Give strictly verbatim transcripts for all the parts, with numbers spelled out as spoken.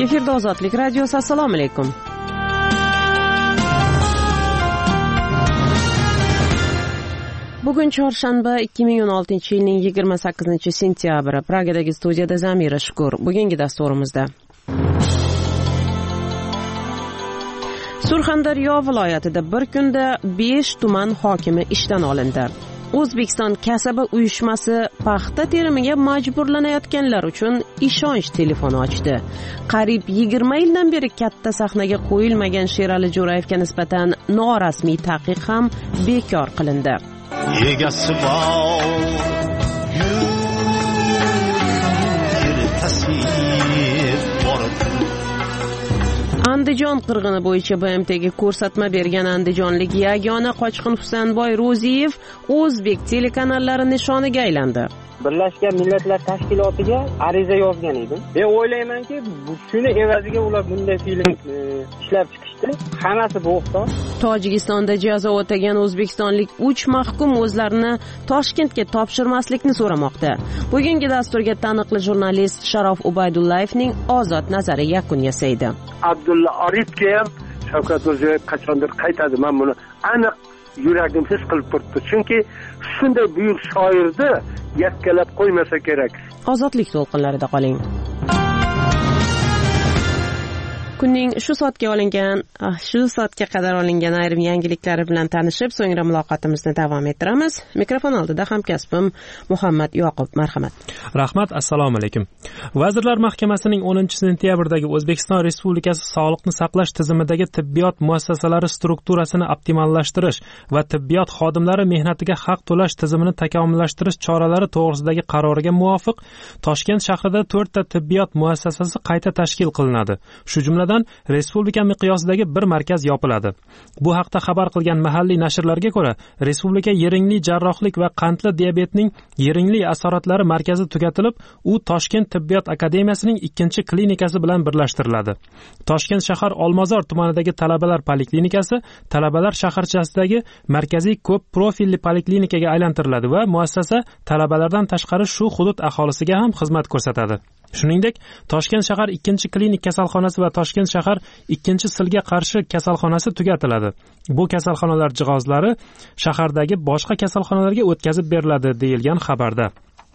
Efirda Ozodlik radiosi. Assalomu alaykum. Bugun chorshanba, ikki ming o'n oltinchi yilning yigirma sakkizinchi sentyabri. Pragadagi studiyada Zamira Shukur. Bugungi dasturimizda Surxondaryo viloyatida bir kunda besh tuman hokimi ishdan olindi. O'zbekiston kasaba uyushmasi paxta terimiga majburlanayotganlar uchun ishonch telefoni ochdi. Qariyb yigirma yildan beri katta sahnaga qo'yilmagan Sherali Jo'rayevga nisbatan norasmiy taqiq ham bekor qilindi. Egasi bor Andijon qirg'ini bo'yicha B M T'ga ko'rsatma bergan andijonlik yagona qochqin Husanboy Ro'ziyev o'zbek telekanallari nishoniga aylandi. Birlashgan Millatlar Tashkilotiga ariza yozgan edim. Men o'ylaymanki, shuni evaziga ular bunday film ishlab chiqishdi. Hammasi bo'xton. Tojikistonda jazo o'tagan o'zbekistonlik uch mahkum o'zlarini Toshkentga topshirmaslikni so'ramoqda. Bugungi dasturga taniqli jurnalist Sharof Ubaydullayevning ozod nazari yakun yasaydi. Abdulla Arifga ham Shavkat Mirziyoyev qachondir qaytadi. Men buni aniq yuragim his qilib turibdi. Chunki shunday buyuk shoirni yakkalab qo'ymasa kerak. Ozodlik to'lqinlarida qoling. Kunning shu soatga olingan, shu soatga qadar olingan ayrim yangiliklari bilan tanishib, so'ngra muloqotimizni davom ettiramiz. Mikrofon oldida hamkasbim Muhammad Yoqub, marhamat. Rahmat, assalomu alaykum. Vazirlar Mahkamasining o'ninchi sentyabrdagi O'zbekiston Respublikasi Sog'liqni saqlash tizimidagi tibbiyot muassasalari strukturasini optimallashtirish va tibbiyot xodimlari mehnatiga haq to'lash tizimini takomillashtirish choralari to'g'risidagi qaroriga muvofiq Toshkent shahrida to'rtta tibbiyot muassasasi qayta tashkil qilinadi. Shu jumladan respublika miqyosidagi bir markaz yopiladi. Bu haqda xabar qilgan mahalliy nashrlarga ko'ra, respublika yiringli jarrohlik va qandli diabetning yiringli asoratlari markazi tugatilib, u Toshkent tibbiyot akademiyasining ikkinchi klinikasi bilan birlashtiriladi. Toshkent shahar Olmazor tumanidagi talabalar poliklinikasi talabalar shaharchasidagi markaziy ko'p profilli poliklinikaga aylantiriladi va muassasa talabalardan tashqari shu hudud aholisiga ham xizmat ko'rsatadi. Shuningdek, Toshkent shahar ikkinchi klinik kasalxonasi va Toshkent shahar ikkinchi silga qarshi kasalxonasi tugatiladi. Bu kasalxonalar jihozlari shahardagi boshqa kasalxonalarga o'tkazib beriladi, deyilgan xabarda.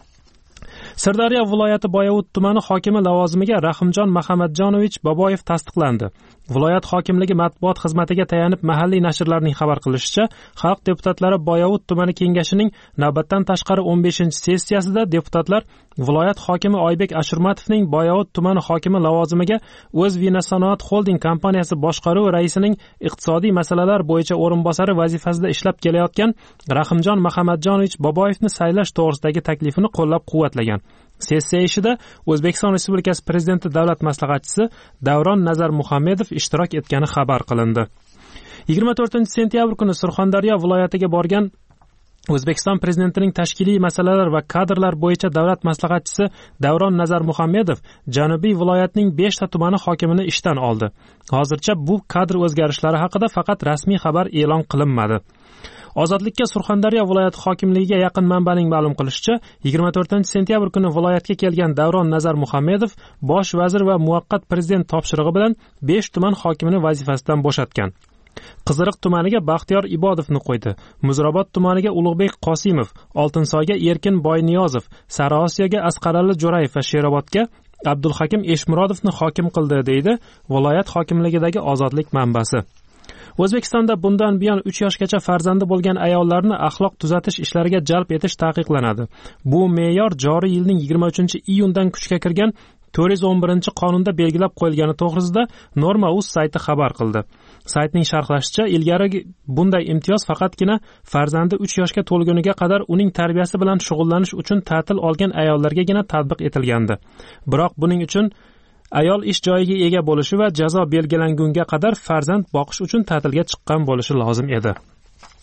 Sirdaryo viloyati Boyovut tumani hokimi lavozimiga Rahimjon Mahamadjonovich Boboyev tasdiqlandi. Viloyat hokimligi matbuot xizmatiga tayanib mahalliy nashrlarning xabar qilishicha, xalq deputatlari Boyovut tumani kengashining navbatdan tashqari o'n beshinchi sessiyasida deputatlar viloyat hokimi Oybek Ashurmatovning Boyovut tumani hokimi lavozimiga O'z Vinasanoat Holding kompaniyasi boshqaruvi raisining iqtisodiy masalalar bo'yicha o'rinbosari vazifasida ishlab kelayotgan Rahimjon Mahamadjonovich Boboyevni saylash to'g'risidagi taklifini qo'llab-quvvatlagan. Sessiya ishida O'zbekiston Respublikasi Prezidenti davlat maslahatchisi Davron Nazar Muhammedov ishtirok etgani xabar qilindi. yigirma to'rtinchi sentyabr kuni Surxondaryo viloyatiga borgan O'zbekiston Prezidentining tashkiliy masalalar va kadrlar bo'yicha davlat maslahatchisi Davron Nazar Muhammedov Janubiy viloyatning beshta tumani hokimini ishdan oldi. Hozircha bu kadr o'zgarishlari haqida faqat rasmiy xabar e'lon qilinmadi. Ozodlikka Surxondaryo viloyati hokimligiga yaqin manbaning ma'lum qilishicha, yigirma to'rtinchi sentyabr kuni viloyatga kelgan Davron Nazar Muhammedov bosh vazir va muvaqqat prezident topshirig'i bilan besh tuman hokimini vazifasidan bo'shatgan. Qiziriq tumaniga Baxtiyor Ibodovni qo'ydi. Muzrabot tumaniga Ulug'bek Qosimov, Oltinsoyga Erkin Boyniyozov, Sariosiyoga Asqarali Jo'rayev va Sherobodga Abdulhakim Eshmurodovni hokim qildi, deydi viloyat hokimligidagi Ozodlik manbasi. O'zbekistonda bundan buyon uch yoshgacha farzandi bo'lgan ayollarni axloq tuzatish ishlariga jalb etish taqiqlanadi. Bu me'yor joriy yilning yigirma uchinchi iyundan kuchga kirgan to'rt yuz o'n birinchi qonunda belgilab qo'yilgani to'g'risida Norma.uz sayti xabar qildi. Saytning sharhlashicha, ilgari bunday imtiyoz faqatgina farzandi uch yoshga to'lguniga qadar uning tarbiyasi bilan shug'ullanish uchun ta'til olgan ayollargagina tatbiq etilgandi. Biroq buning uchun ayol ish joyiga ega bo'lishi va jazo belgilangunga qadar farzand boqish uchun ta'tilga chiqqan bo'lishi lozim edi.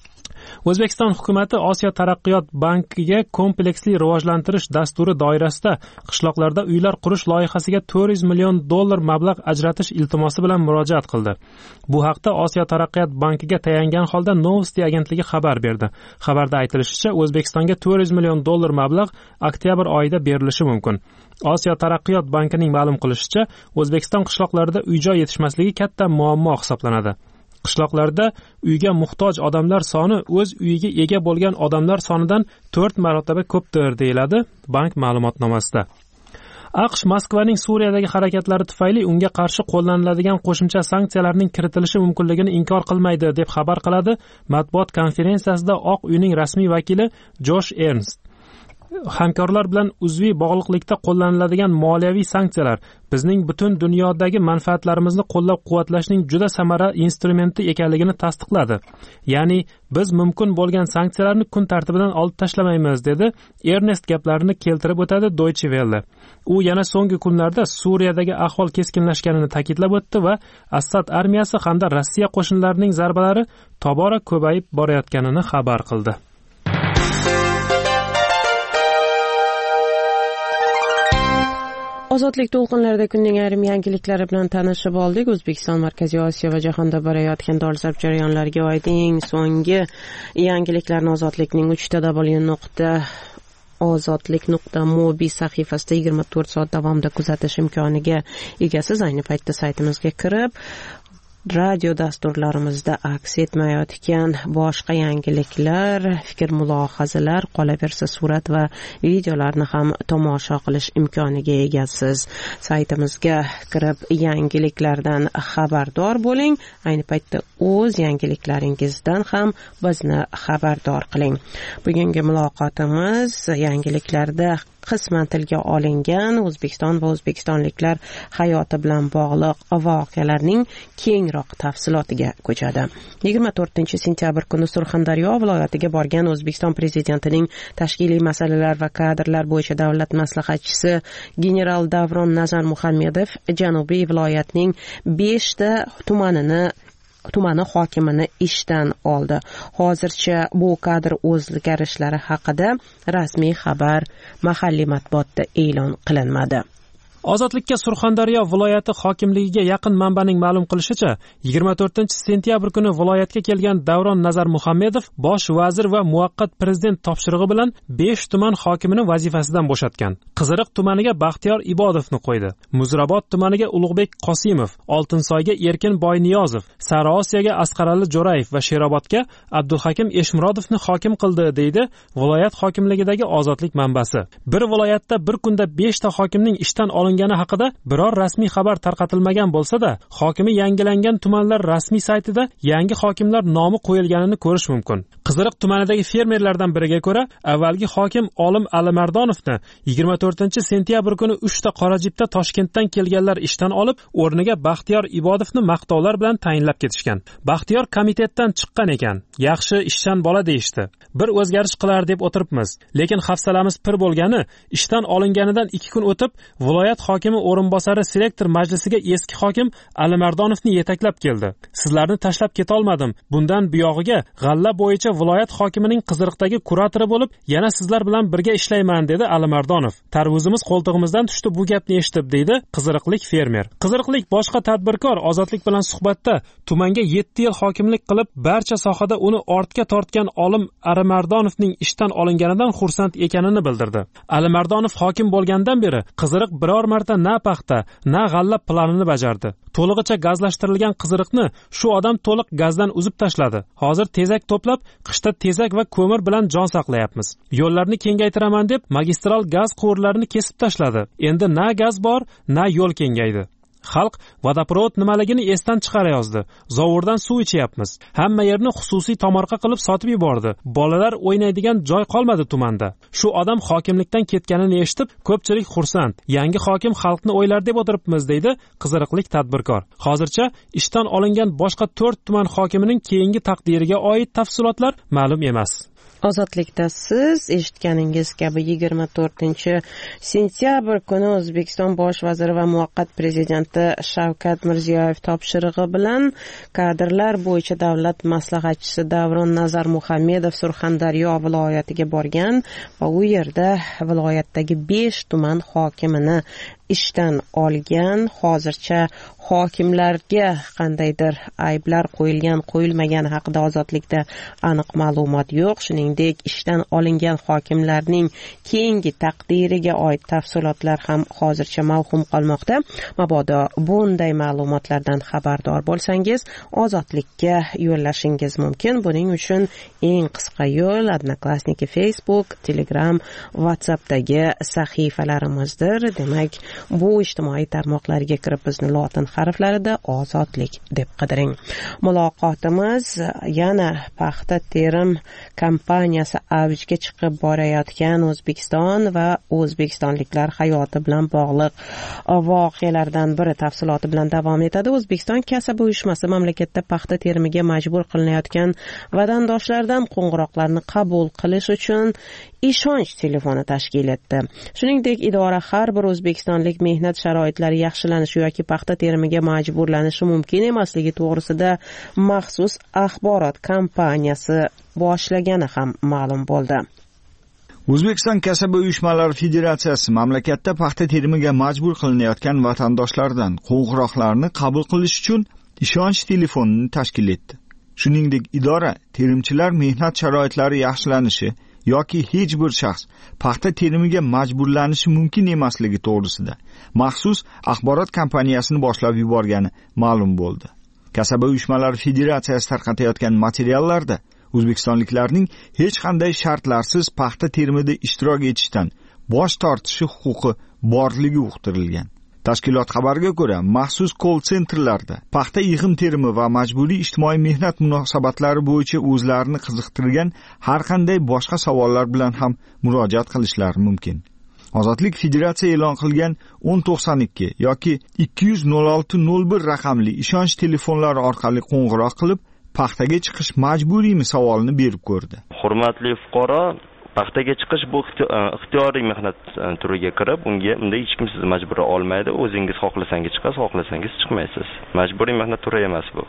O'zbekiston hukumati Osiyo taraqqiyot bankiga kompleksli rivojlantirish dasturi doirasida qishloqlarda uylar qurish loyihasiga to'rt yuz million dollar mablag' ajratish iltimosi bilan murojaat qildi. Bu haqda Osiyo taraqqiyot bankiga tayangan holda Novosti agentligi xabar berdi. Xabarda aytilishicha, O'zbekistonga to'rt yuz million dollar mablag' oktyabr oyida berilishi mumkin. Osiyo taraqqiyot bankining ma'lum qilishicha, O'zbekiston qishloqlarida uy-joy yetishmasligi katta muammo hisoblanadi. Qishloqlarda uyga muhtoj odamlar soni o'z uyiga ega bo'lgan odamlar sonidan to'rt marotaba ko'pdir, deyiladi bank ma'lumotnomasida. AQSh Moskvaning Suriyadagi harakatlari tufayli unga qarshi qo'llaniladigan qo'shimcha sanksiyalarning kiritilishi mumkinligini inkor qilmaydi, deb xabar qiladi matbuot konferensiyasida Oq uyning rasmiy vakili Josh Ernst. Hamkorlar bilan uzviy bog'liqlikda qo'llaniladigan moliyaviy sanksiyalar bizning butun dunyodagi manfaatlarimizni qo'llab-quvvatlashning juda samarali instrumenti ekanligini tasdiqladi. Ya'ni biz mumkin bo'lgan sanksiyalarni kun tartibidan olib tashlamaymiz, dedi Ernest gaplarini keltirib o'tadi Deutsche Welle. U yana so'nggi kunlarda Suriyadagi ahvol keskinlashganini ta'kidlab o'tdi va Assad armiyasi hamda Rossiya qo'shinlarining zarbalari tobora ko'payib borayotganini xabar qildi. Ozodlik to'lqinlarida kunning ayrim yangiliklari bilan tanishib oldik. O'zbekiston, Markaziy Osiyo va jahonda borayotgan dolzarb jarayonlarga oid eng so'nggi yangiliklarni Ozodlikning uch w nuqta ozodlik nuqta mobi sahifasida yigirma to'rt soat davomida kuzatish imkoniga egasiz. Ayni paytda saytimizga kirib, radio dasturlarimizda aks etmayotgan boshqa yangiliklar, fikr mulohazalar, qolaversa surat va videolarni ham tomosha qilish imkoniga egasiz. Saytimizga kirib yangiliklardan xabardor bo'ling. Ayni paytda o'z yangiliklaringizdan ham bizni xabardor qiling. Bugungi muloqotimiz yangiliklarda qisman tilga olingan O'zbekiston va o'zbekistonliklar hayoti bilan bog'liq voqealarning kengroq tafsilotiga ko'chadi. yigirma to'rtinchi sentyabr kuni Surxondaryo viloyatiga borgan O'zbekiston prezidentining tashkiliy masalalar va kadrlar bo'yicha davlat maslahatchisi general Davron Nazar Muhammedov Janubiy viloyatning beshta tumanini tumani hokimini ishdan oldi. Hozircha bu kadr o'zgarishlari haqida rasmiy xabar mahalliy matbuotda e'lon qilinmadi. Ozodlikka Surxondaryo viloyati hokimligiga yaqin manbaning ma'lum qilishicha, yigirma to'rtinchi sentyabr kuni viloyatga kelgan Davron Nazar Muhammedov bosh vazir va muvaqqat prezident topshirig'i bilan besh tuman hokimini vazifasidan bo'shatgan. Qiziriq tumaniga Baxtiyor Ibodovni qo'ydi. Muzrabot tumaniga Ulug'bek Qosimov, Oltinsoyga Erkin Boyniyozov, Sariosiyoga Asqarali Jo'rayev va Sherobodga Abdulhakim Eshmurodovni hokim qildi, deydi viloyat hokimligidagi Ozodlik manbasi. Bir viloyatda bir kunda beshta hokimning ishdan olingani haqida biror rasmiy xabar tarqatilmagan bo'lsa-da, hokimi yangilangan tumanlar rasmiy saytida yangi hokimlar nomi qo'yilganini ko'rish mumkin. Qiziriq tumanidagi fermerlardan biriga ko'ra, avvalgi hokim Olim Alimardonovni yigirma to'rtinchi sentyabr kuni uchta qora jipda Toshkentdan kelganlar ishdan olib, o'rniga Baxtiyor Ibodovni maqtovlar bilan tayinlab ketishgan. Baxtiyor komitetdan chiqqan ekan. Yaxshi ishchan bola deyishdi. Bir o'zgarish qilar deb o'tiribmiz. Lekin hafsalamiz pir bo'lgani, ishdan olinganidan ikki kun o'tib, viloyat hokimi o'rinbosari selektor majlisiga eski hokim Alimardonovni yetaklab keldi. Sizlarni tashlab keta olmadim. Bundan buyog'iga g'alla bo'yicha viloyat hokimining Qiziriqdagi kuratori bo'lib, yana sizlar bilan birga ishlayman, dedi Alimardonov. Tarvuzimiz qo'ltig'imizdan tushdi bu gapni eshitib, deydi qiziriqlik fermer. Qiziriqlik boshqa tadbirkor Ozodlik bilan suhbatda tumanga yetti yil hokimlik qilib, barcha sohada uni ortga tortgan Olim Alimardonovning ishdan olinganidan xursand ekanini bildirdi. Alimardonov hokim bo'lgandan beri Qiziriq biror marta na paxta, na g'alla planini bajardi. To'lig'icha gazlashtirilgan Qiziriqni shu odam to'liq gazdan uzib tashladi. Hozir tezak to'plab, qishda tezak va ko'mir bilan jon saqlayapmiz. Yo'llarni kengaytiraman deb magistral gaz quvurlarini kesib tashladi. Endi na gaz bor, na yo'l kengaydi. Xalq vodoprovod nimaligini esdan chiqarayozdi. Zovurdan suv ichyapmiz. Hamma yerni xususiy tomorqa qilib sotib yubordi. Bolalar o'ynaydigan joy qolmadi tumanda. Shu odam hokimlikdan ketganini eshitib, ko'pchilik xursand. Yangi hokim xalqni o'ylar deb o'tiribmiz, deydi qiziriqlik tadbirkor. Hozircha ishdan olingan boshqa to'rt tuman hokimining keyingi taqdiriga oid tafsilotlar ma'lum emas. Ozodlikda siz eshitganingiz kabi yigirma to'rtinchi sentyabr kuni O'zbekiston bosh vaziri va muvaqqat prezidenti Shavkat Mirziyoyev topshirig'i bilan kadrlar bo'yicha davlat maslahatchisi Davron Nazar Muhammedov Surxondaryo viloyatiga borgan va u yerda viloyatdagi besh tuman hokimini ishdan olgan. Hozircha hokimlarga qandaydir ayblar qo'yilgan qo'yilmagani haqida Ozodlikda aniq ma'lumot yo'q. Shuningdek, ishdan olingan hokimlarning keyingi taqdiriga oid tafsilotlar ham hozircha mavhum qolmoqda. Mabodo bunday ma'lumotlardan xabardor bo'lsangiz, Ozodlikka yo'llashingiz mumkin. Buning uchun eng qisqa yo'l Odnoklassniki, Facebook, Telegram, WhatsAppdagi sahifalarimizdir. Demak, bu ijtimoiy tarmoqlarga kirib bizni lotin harflarida Ozodlik deb qidiring. Muloqotimiz yana paxta terim kompaniyasi avjga chiqib borayotgan O'zbekiston va o'zbekistonliklar hayoti bilan bog'liq voqealardan biri tafsiloti bilan davom etadi. O'zbekiston kasaba uyushmasi mamlakatda paxta terimiga majbur qilinayotgan vatandoshlardan qo'ng'iroqlarni qabul qilish uchun ishonch telefoni tashkil etdi. Shuningdek, idora har bir o'zbekistonlik mehnat sharoitlari yaxshilanishi yoki paxta terimiga majburlanishi mumkin emasligi to'g'risida maxsus axborot kampaniyasi boshlagani ham ma'lum bo'ldi. O'zbekiston kasaba uyushmalari federatsiyasi mamlakatda paxta terimiga majbur qilinayotgan vatandoshlardan qo'ng'iroqlarni qabul qilish uchun ishonch telefonini tashkil etdi. Shuningdek, idora terimchilar mehnat sharoitlari yaxshilanishi yoki hech bir shaxs paxta terimiga majburlanishi mumkin emasligi to'g'risida maxsus axborot kampaniyasini boshlab yuborgani ma'lum bo'ldi. Kasaba uyushmalari federatsiyasi tarqatayotgan materiallarda o'zbekistonliklarning hech qanday shartlarsiz paxta terimida ishtirok etishdan bosh tortishi huquqi borligi uqtirilgan. Tashkilot xabariga ko'ra, maxsus call-sentrlarda paxta yig'im terimi va majburiy ijtimoiy mehnat munosabatlari bo'yicha o'zlarini qiziqtirgan har qanday boshqa savollar bilan ham murojaat qilishlari mumkin. Ozodlik federatsiya e'lon qilgan o'n to'qson ikki yoki ikki yuz nol olti nol bir raqamli ishonch telefonlari orqali qo'ng'iroq qilib, paxtaga chiqish majburiymi savolini berib ko'rdi. Hurmatli fuqaro, paxtaga chiqish bu ixtiyoriy mehnat turiga kirib, unga unda hech kim sizni majbura olmaydi. O'zingiz xohlasangiz chiqasiz, xohlasangiz chiqmaysiz. Majburiy mehnat turi emas bu.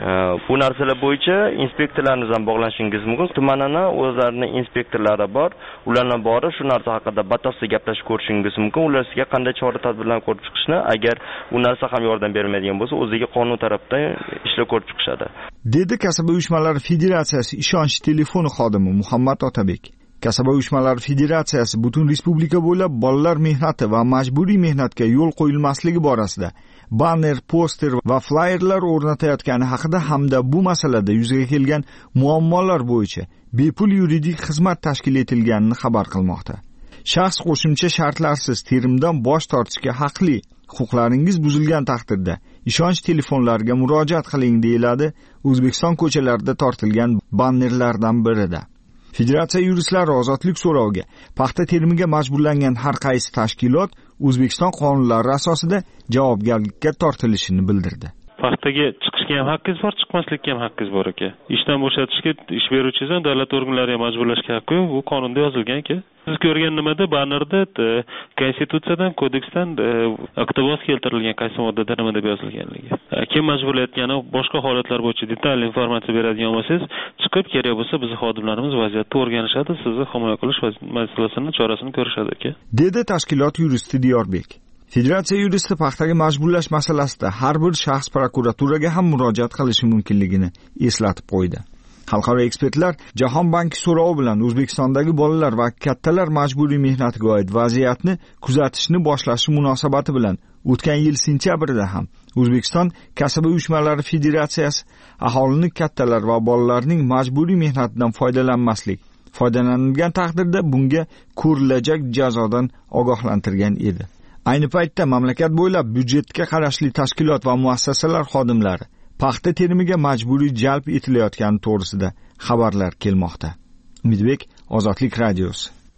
Bu narsalar bo'yicha inspektorlarimiz bilan bog'lanishingiz mumkin. Tumanana o'zlarining inspektorlari bor. Ularni borib shu narsa haqida batafsil gaplashib ko'rishingiz mumkin. Ular sizga qanday chora-tadbirlar ko'rib chiqishni, agar u narsa ham yordam bermaydigan bo'lsa, o'ziga qonun tarafdan ishlar ko'rib chiqishadi. Dedi Kasaba uyushmalari federatsiyasi ishonch telefoni xodimi Muhammad Otabek. Kasaba uyushmalari federatsiyasi butun respublika bo'ylab bolalar mehnati va majburiy mehnatga yo'l qo'yilmasligi borasida banner, poster va flyerlar o'rnatayotgani haqida hamda bu masalada yuzaga kelgan muammolar bo'yicha bepul yuridik xizmat tashkil etilganini xabar qilmoqda. Shaxs qo'shimcha shartlarsiz terimdan bosh tortishga haqli. Huquqlaringiz buzilgan taqdirda ishonch telefonlariga murojaat qiling, deyiladi O'zbekiston ko'chalarida tortilgan bannerlardan birida. Federatsiya yuristlari ozodlik so'roviga paxta terimiga majburlangan har qaysi tashkilot O'zbekiston qonunlari asosida javobgarlikka tortilishini bildirdi. Paxtaga chiqishga ham haqqingiz bor, chiqmaslikka ham haqqingiz bor aka. Ishdan bo'shatishga ish beruvchingiz ham davlat organlariga majburlashga haqqi yo'q. Bu qonunda yozilgan aka. Siz ko'rgan nimada bannerda konstitutsiyadan, kodeksdan iqtibos keltirilgan qaysi moddada nima deb yozilganligi. Kim majburlayotgani, boshqa holatlar bo'yicha detalli informatsiya beradigan bo'lsangiz, chiqib kerak bo'lsa biz xodimlarimiz vaziyatni o'rganishadi, sizni himoya qilish masalasini, chorasini ko'rishadi aka. Dedi tashkilot yuristi Diyorbek. Federatsiya yuristi paxtaga majburlash masalasida har bir shaxs prokuraturaga ham murojaat qilishi mumkinligini eslatib qo'ydi. Xalqaro ekspertlar Jahon banki so'rovi bilan O'zbekistondagi bolalar va kattalar majburiy mehnatiga oid vaziyatni kuzatishni boshlashi munosabati bilan o'tgan yil sentyabrda ham O'zbekiston kasaba uyushmalari federatsiyasi aholini kattalar va bolalarning majburiy mehnatidan foydalanmaslik, foydalanilgan taqdirda bunga ko'rilajak jazodan ogohlantirgan edi. Ayni paytda mamlakat bo'ylab byudjetga qarashli tashkilot va muassasalar xodimlari paxta terimiga majburiy jalb etilayotgani to'g'risida xabarlar kelmoqda. Umidbek, Ozodlik radiosi.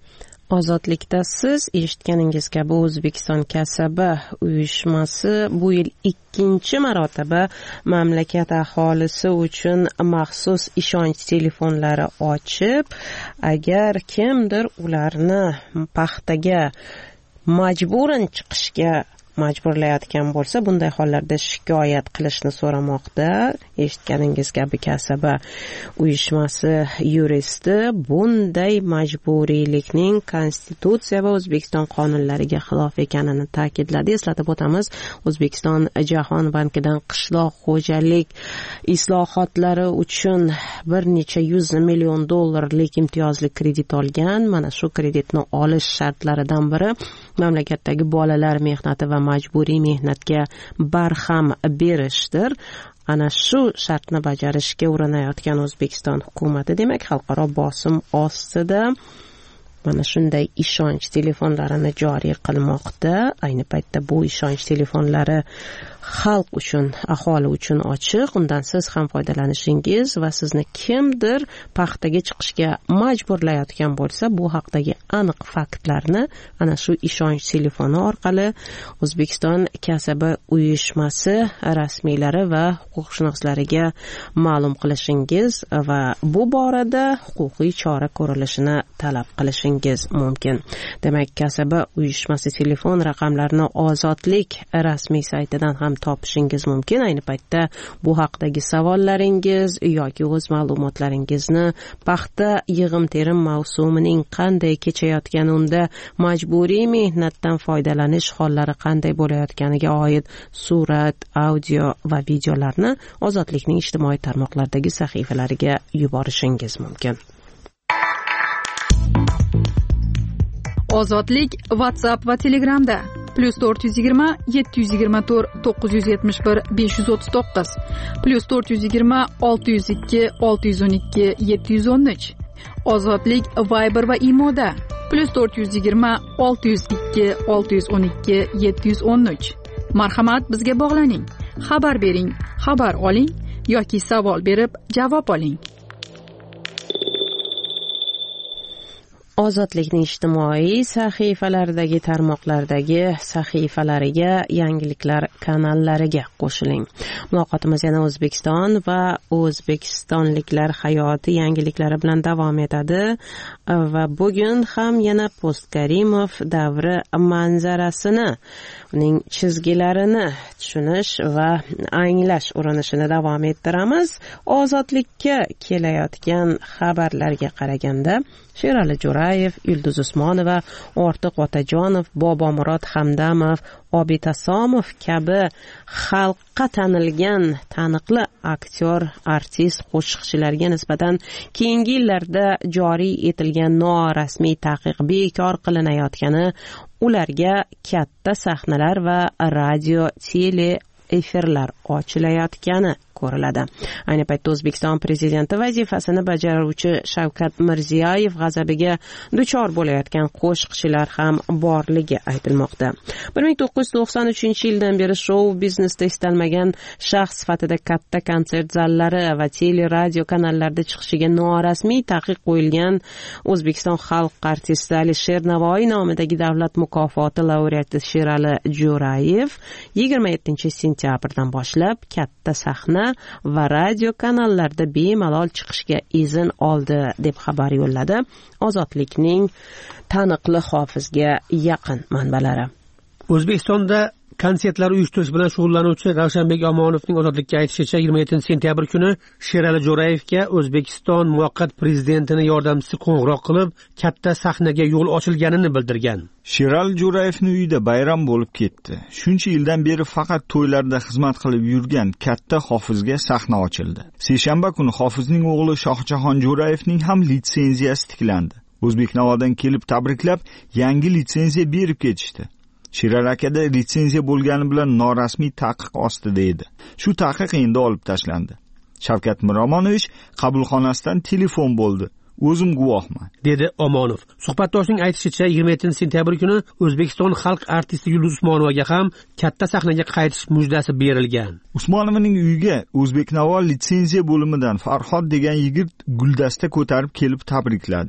Ozodlikda siz eshitganingiz kabi O'zbekiston kasaba uyushmasi bu yil ikkinchi marotaba mamlakat aholisi uchun maxsus ishonch telefonlari ochib, agar kimdir ularni paxtaga majburan chiqishga majburlayotgan bo'lsa, bunday hollarda shikoyat qilishni so'ramoqda. Eshitganingiz kabi kasaba uyushmasi yuristi bunday majburiylikning konstitutsiya va O'zbekiston qonunlariga xilof ekanini ta'kidladi. Eslatib o'tamiz, O'zbekiston Jahon bankidan qishloq xo'jalik islohotlari uchun bir necha yuz million dollarlik imtiyozli kredit olgan. Mana shu kreditni olish shartlaridan biri mamlakatdagi bolalar mehnati va majburiy mehnatga barham berishdir. Ana shu shartni bajarishga urinayotgan O'zbekiston hukumati, demak, xalqaro bosim ostida mana shunday ishonch telefonlarini joriy qilmoqda. Ayni paytda bu ishonch telefonlari xalq uchun, aholi uchun ochiq. Undan siz ham foydalanishingiz va sizni kimdir paxtaga chiqishga majburlayotgan bo'lsa, bu haqdagi aniq faktlarni ana shu ishonch telefoni orqali O'zbekiston kasaba uyushmasi rasmiylari va huquqshunoslariga ma'lum qilishingiz va bu borada huquqiy chora ko'rilishini talab qilishingiz mumkin. Demak, kasaba uyushmasi telefon raqamlarini Ozodlik rasmiy saytidan ham topishingiz mumkin. Ayni paytda bu haqdagi savollaringiz yoki o'z ma'lumotlaringizni paxta yig'im-terim mavsumining qanday kechayotgani, unda majburiy mehnatdan foydalanish hollari qanday bo'layotganiga oid surat, audio va videolarni Ozodlikning ijtimoiy tarmoqlardagi sahifalariga yuborishingiz mumkin. Ozodlik WhatsApp va Telegramda plus to'rt yuz yigirma yetti yuz yigirma to'rt to'qqiz yuz yetmish bir besh yuz o'ttiz to'qqiz, plus to'rt yuz yigirma olti yuz ikki olti yuz o'n ikki yetti yuz o'n uch. Ozodlik Viber va Imoda plus to'rt yuz yigirma olti yuz ikki olti yuz o'n ikki yetti yuz o'n uch. Marhamat, bizga bog'laning, xabar bering, xabar oling yoki savol berib javob oling. Ozodlikning ijtimoiy sahifalaridagi tarmoqlardagi sahifalariga, yangiliklar kanallariga qo'shiling. Muloqotimiz yana O'zbekiston va o'zbekistonliklar hayoti yangiliklari bilan davom etadi va bugun ham yana Postkarimov davri manzarasini, uning chizgilarini tushunish va anglash urinishini davom ettiramiz. Ozodlikka kelayotgan xabarlarga qaraganda, Sherali Jo'rayev, Yulduz Usmonova, Ortiq Otajonov, Bobomurod Hamdamov, Obid Asomov kabi xalqqa tanilgan taniqli aktyor, artist, qo'shiqchilarga nisbatan keyingi yillarda joriy etilgan norasmiy taqiq bekor qilinayotgani, ularga katta sahnalar va radio, tele efirlar ochilayotgani ko'riladi. Ayni paytda O'zbekiston prezidenti vazifasini bajaruvchi Shavkat Mirziyoyev g'azabiga duchor bo'layotgan qo'shiqchilar ham borligi aytilmoqda. bir ming to'qqiz yuz to'qson uchinchi yildan beri shou biznesda istalmagan shaxs sifatida katta konsert zallari va tele radio kanallarda chiqishiga norasmiy taqiq qo'yilgan O'zbekiston xalq artisti Alisher Navoiy nomidagi davlat mukofoti laureati Sherali Jo'rayev yigirma yettinchi sentyabrdan boshlab katta sahna va radio kanallarda bemalol chiqishga izn oldi deb xabar yo'lladi Ozodlikning taniqli hofizga yaqin manbalari. O'zbekistonda konsertlar uyushtirish bilan shug'ullanuvchi Ravshanbek Omonovning Ozodlikka aytishicha yigirma yettinchi sentyabr kuni Sherali Jo'rayevga O'zbekiston muvaqqat prezidentining yordamchisi qo'ng'iroq qilib, katta sahnaga yo'l ochilganini bildirgan. Sherali Jo'rayevning uyida bayram bo'lib ketdi. Shuncha yildan beri faqat to'ylarda xizmat qilib yurgan katta hofizga sahna ochildi. Seshanba kuni hofizning o'g'li Shohjahon Jo'rayevning ham litsenziyasi tiklandi. O'zbeknavodan kelib tabriklab, yangi litsenziya berib ketishdi. Sherali akada litsenziya bo'lgani bilan norasmiy taqiq ostida edi. Shu taqiq endi olib tashlandi. Shavkat Miromonovich qabulxonasidan telefon bo'ldi. O'zim guvohman, dedi Omonov. Suhbatdoshning aytishicha, yigirma yettinchi sentyabr kuni O'zbekiston xalq artisti Yulduz Usmonovaga ham katta sahnaga qaytish mujdasi berilgan. Usmonovaning uyiga O'zbeknavo litsenziya bo'limidan Farhod degan yigit guldasta ko'tarib kelib tabrikladi.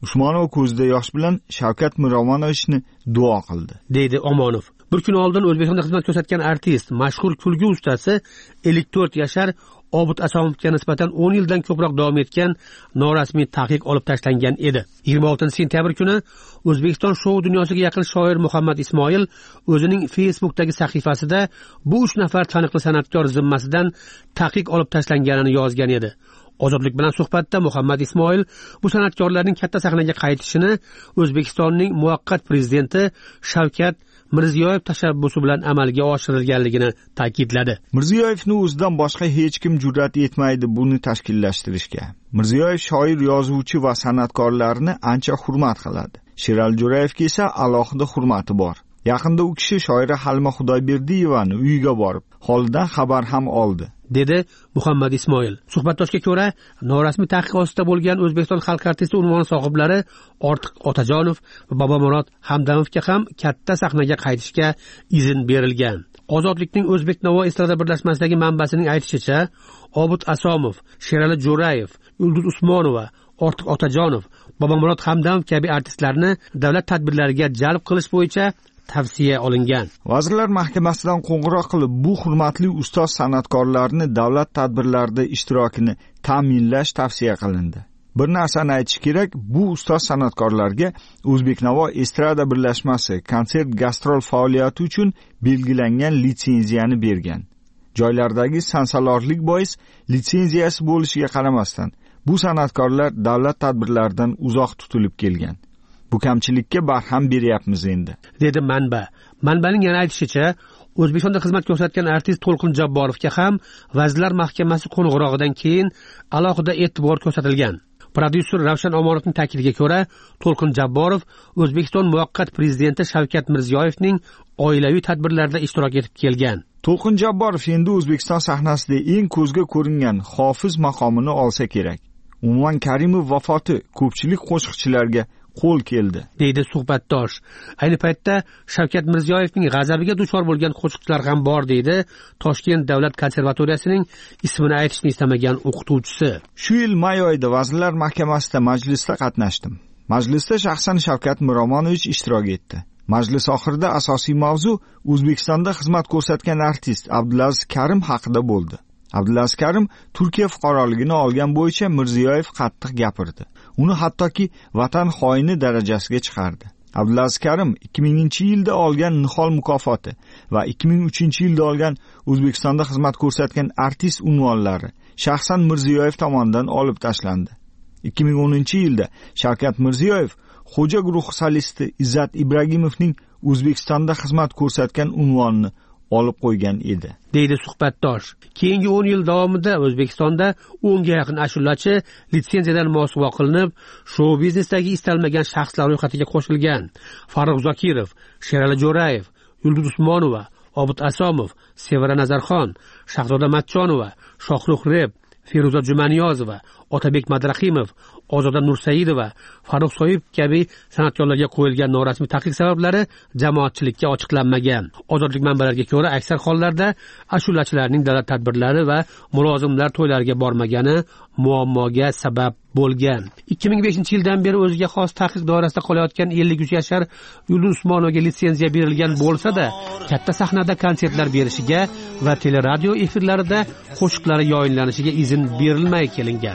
Usmonov ko'zida yosh bilan Shavkat Miromonovichni duo qildi, deydi Omonov. Bir kun oldin O'zbekistonda xizmat ko'rsatgan artist, mashhur kulgi ustasi ellik to'rt yashar Obid Asomovga nisbatan o'n yildan ko'proq davom etgan norasmiy taqiq olib tashlangan edi. yigirma oltinchi sentyabr kuni O'zbekiston shou dunyosiga yaqin shoir Muhammad Ismoil o'zining Facebook'dagi sahifasida bu uch nafar taniqli san'atkor zimmasidan taqiq olib tashlanganini yozgan edi. Ozodlik bilan suhbatda Muhammad Ismoil bu san'atkorlarning katta sahnaga qaytishini O'zbekistonning muvaqqat prezidenti Shavkat Mirziyoyev tashabbusi bilan amalga oshirilganligini ta'kidladi. Mirziyoyevning o'zidan boshqa hech kim jur'at etmaydi buni tashkillashtirishga. Mirziyoyev shoir, yozuvchi va san'atkorlarni ancha hurmat qiladi. Sherali Jo'rayevga esa alohida hurmati bor. Yaqinda u kishi shoira Halima Xudoyberdiyevani uyiga borib, holidan xabar ham oldi, dedi Muhammad Ismoil. Suhbatdoshga ko'ra, norasmiy taqiq ostida bo'lgan O'zbekiston xalq artisti unvoni sohiblari Ortiq Otajonov va Bobomurod Hamdamovga ham katta sahnaga qaytishga izn berilgan. Ozodlikning O'zbek-Navo estrada birlashmasidagi manbasining aytishicha, Obid Asomov, Sherali Jo'rayev, Yulduz Usmonova, Ortiq Otajonov, Bobomurod Hamdamov kabi artistlarni davlat tadbirlariga jalb qilish bo'yicha tavsiya olingan. Vazirlar Mahkamasidan qo'ng'iroq qilib, bu hurmatli ustoz san'atkorlarni davlat tadbirlarida ishtirokini ta'minlash tavsiya qilindi. Bir narsani aytish kerak, bu ustoz san'atkorlarga O'zbek-Navo estrada birlashmasi konsert gastrol faoliyati uchun belgilangan litsenziyani bergan. Joylardagi sansalorlik bois litsenziyasi bo'lishiga qaramasdan, bu san'atkorlar davlat tadbirlaridan uzoq tutilib kelgan. Bu kamchilikka barham beryapmiz endi, dedi manba. Manbaning yana aytishicha, O'zbekistonda xizmat ko'rsatgan artist To'lqin Jabborovga ham Vazirlar Mahkamasi qo'ng'irog'idan keyin alohida e'tibor ko'rsatilgan. Prodyuser Ravshan Omonovning ta'kidiga ko'ra, To'lqin Jabborov O'zbekiston muvaqqat prezidenti Shavkat Mirziyoyevning oilaviy tadbirlarida ishtirok etib kelgan. To'lqin Jabborov endi O'zbekiston sahnasida eng ko'zga ko'ringan hofiz maqomini olsa kerak. Umuman Karimov vafoti ko'pchilik qo'shiqchilarga qo'l keldi, deydi suhbatdosh. Ayni paytda Shavkat Mirziyoyevning g'azabiga duchor bo'lgan qo'shiqchilar ham bor, deydi Toshkent davlat konservatoriyasining ismini aytishni istamagan o'qituvchisi. Shu yil may oyida Vazirlar Mahkamasida majlisda qatnashdim. Majlisda shaxsan Shavkat Miromonovich ishtirok etdi. Majlis oxirida asosiy mavzu O'zbekistonda xizmat ko'rsatgan artist Abdulaziz Karim haqida bo'ldi. Abdulaziz Karim Turkiya fuqaroligini olgan bo'yicha Mirziyoyev qattiq gapirdi. Uni hattoki vatan xoini darajasiga chiqardi. Abdulaziz Karim ikki minginchi yilda olgan Nihol mukofoti va ikki ming uchinchi yilda olgan O'zbekistonda xizmat ko'rsatgan artist unvonlari shaxsan Mirziyoyev tomonidan olib tashlandi. ikki ming o'ninchi yilda Shavkat Mirziyoyev Xo'ja guruhi solisti Izzat Ibragimovning O'zbekistonda xizmat ko'rsatgan unvonini olib qo'ygan edi, deydi suhbatdosh. Keyingi o'n yil davomida O'zbekistonda o'nga yaqin ashulachi litsenziyadan mosuvo qilinib, shou biznesdagi istalmagan shaxslar ro'yxatiga qo'shilgan. Farruh Zokirov, Sherali Jo'rayev, Yulduz Usmonova, Obid Asomov, Sevara Nazarxon, Shahzoda Matchonova, Shohruh Reb, Feruza Jumaniyozova, Otabek Madrahimov, Ozoda Nursaidova, Farruh Soyib kabi san'atkorlarga qo'yilgan norasmiy taqiq sabablari jamoatchilikka ochiqlanmagan. Ozodlik manbalariga ko'ra, aksar hollarda ashulachilarning davlat tadbirlari va mulozimlar to'ylariga bormagani muammoga sabab bo'lgan. ikki ming beshinchi yildan beri o'ziga xos taqiq doirasida qolayotgan ellik uch yashar Yulduz Usmonovga litsenziya berilgan bo'lsa-da, katta sahnada konsertlar berishiga va teleradio efirlarida qo'shiqlari yoyinlanishiga izn berilmay kelingan.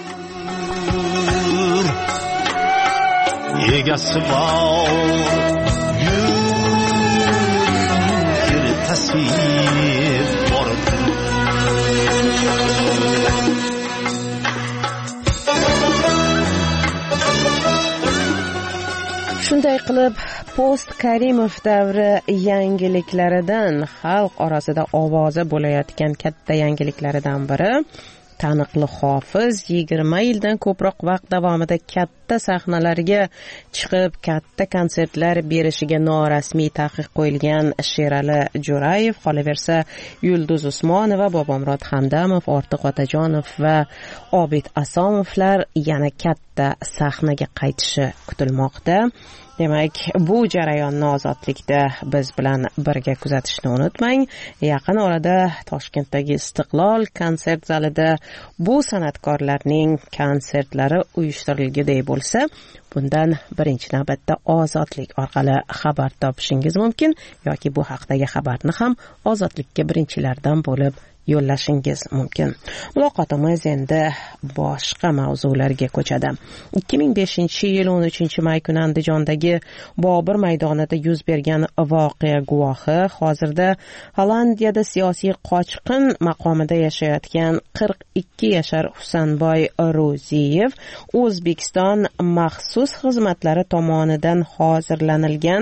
Egasi bor yur tasvir bor. Shunday qilib, post Karimov davri yangiliklaridan, xalq orasida ovoza bo'layotgan katta yangiliklaridan biri taniqli hofiz yigirma yildan ko'proq vaqt davomida katta sahnalarga chiqib, katta konsertlar berishiga norasmiy taqiq qo'yilgan Sherali Jo'rayev, qolaversa Yulduz Usmonova, Bobomurod Hamdamov, Ortiq Otajonov va Obid Asomovlar yana katta sahnaga qaytishi kutilmoqda. Demak, bu jarayonni ozodlikda biz bilan birga kuzatishni unutmang. Yaqin orada Toshkentdagi Istiqlol konsert zalida bu san'atkorlarning konsertlari uyushtirilguday bo'ladi. bo'lsa, bundan birinchi navbatda Ozodlik orqali xabar topishingiz mumkin yoki bu haqdagi xabarni ham Ozodlikka birinchilardan bo'lib yo'llashingiz mumkin. Muloqotimiz endi boshqa mavzularga ko'chadi. ikki ming beshinchi yil o'n uchinchi may kuni Andijondagi Bobur maydonida yuz bergan voqea guvohi hozirda Hollandiyada siyosiy qochqin maqomida yashayotgan qirq ikki yashar Husanboy Ro'ziyev O'zbekiston maxsus xizmatlari tomonidan hozirlanilgan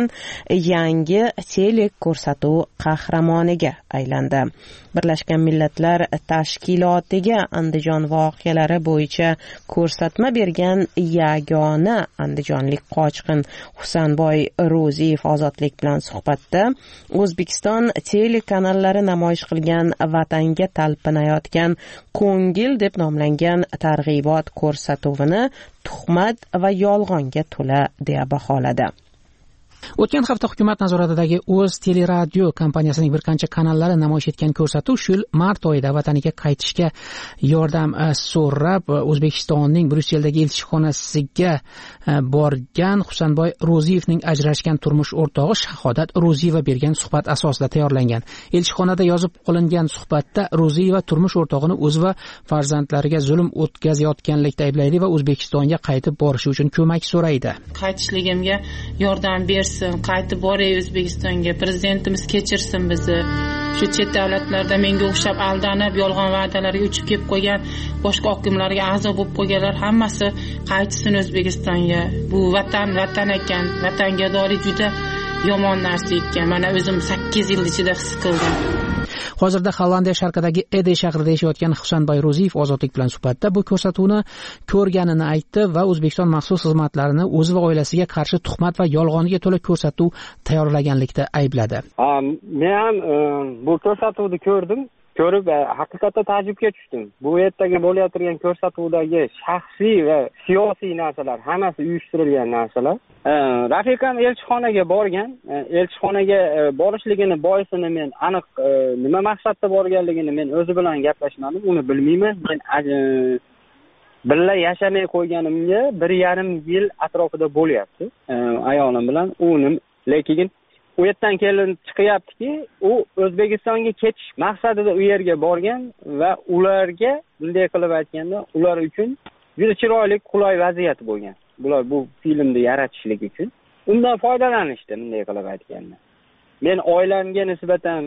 yangi teleko'rsatuv qahramoniga aylandi. Birlashgan Millatlar Tashkilotiga Andijon voqealari bo'yicha ko'rsatma bergan yagona andijonlik qochqin Husanboy Ro'ziyev Ozodlik bilan suhbatda O'zbekiston telekanallari namoyish qilgan vatanga talpinayotgan ko'ngil deb nomlangan targ'ibot ko'rsatuvini tuhmat va yolg'onga to'la deya baholadi. O'tgan hafta hukumat nazoratidagi O'z teleradio kompaniyasining bir qancha kanallari namoyish etgan ko'rsatuv shu yil mart oyida vataniga qaytishga yordam so'rab O'zbekistonning Bryusseldagi elchixonasiga borgan Husanboy Ro'ziyevning ajrashgan turmush o'rtog'i Shahodat Ro'ziyeva bergan suhbat asosida tayyorlangan. Elchixonada yozib qolingan suhbatda Ro'ziyeva turmush o'rtog'ini o'zi va farzandlariga zulm o'tkazayotganlikda ayblaydi va O'zbekistonga qaytib borishi uchun ko'mak so'raydi. Qaytishligimga yordam bersin, qaytib boray O'zbekistonga, prezidentimiz kechirsin bizni. Shu chet davlatlarda menga o'xshab aldanib, yolg'on va'dalarga uchib kelib qo'ygan boshqa hokimlarga a'zo bo'lib qo'yganlar hammasi qaytsin O'zbekistonga. Bu vatan vatan ekan, vatangadolik juda yomon narsa ekan. Mana o'zim sakkiz yil ichida his qildim. Hozirda Hollandiya sharqidagi Ede shahrida yashayotgan Husanboy Ro'ziyev Ozodlik bilan suhbatda bu ko'rsatuvni ko'rganini aytdi va O'zbekiston maxsus xizmatlarini o'zi va oilasiga qarshi tuhmat va yolg'onga to'la ko'rsatuv tayyorlaganlikda aybladi. Men ham bu ko'rsatuvni ko'rdim. Ko'rib haqiqatda ta'jubga tushdim. Bu yerdagi bo'layotgan ko'rsatuvdagi shaxsiy va siyosiy narsalar hammasi uyushtirilgan narsalar. Rafiqam elchixonaga borgan. Elchixonaga borishligini boisini men aniq nima maqsadda borganligini men o'zi bilan gaplashmadim, uni bilmayman. Men birga yashamay qo'yganimga bir yarim yil atrofida bo'lyapti ayolim bilan. Uni lekin u yerdan kelib chiqyaptiki, u O'zbekistonga ketish maqsadida u yerga borgan va ularga bunday qilib aytganda, ular uchun juda chiroyli, qulay vaziyat bo'lgan. Bular bu filmni yaratishlik uchun undan foydalanishdi, bunday qilib aytganda. Men oilamga nisbatan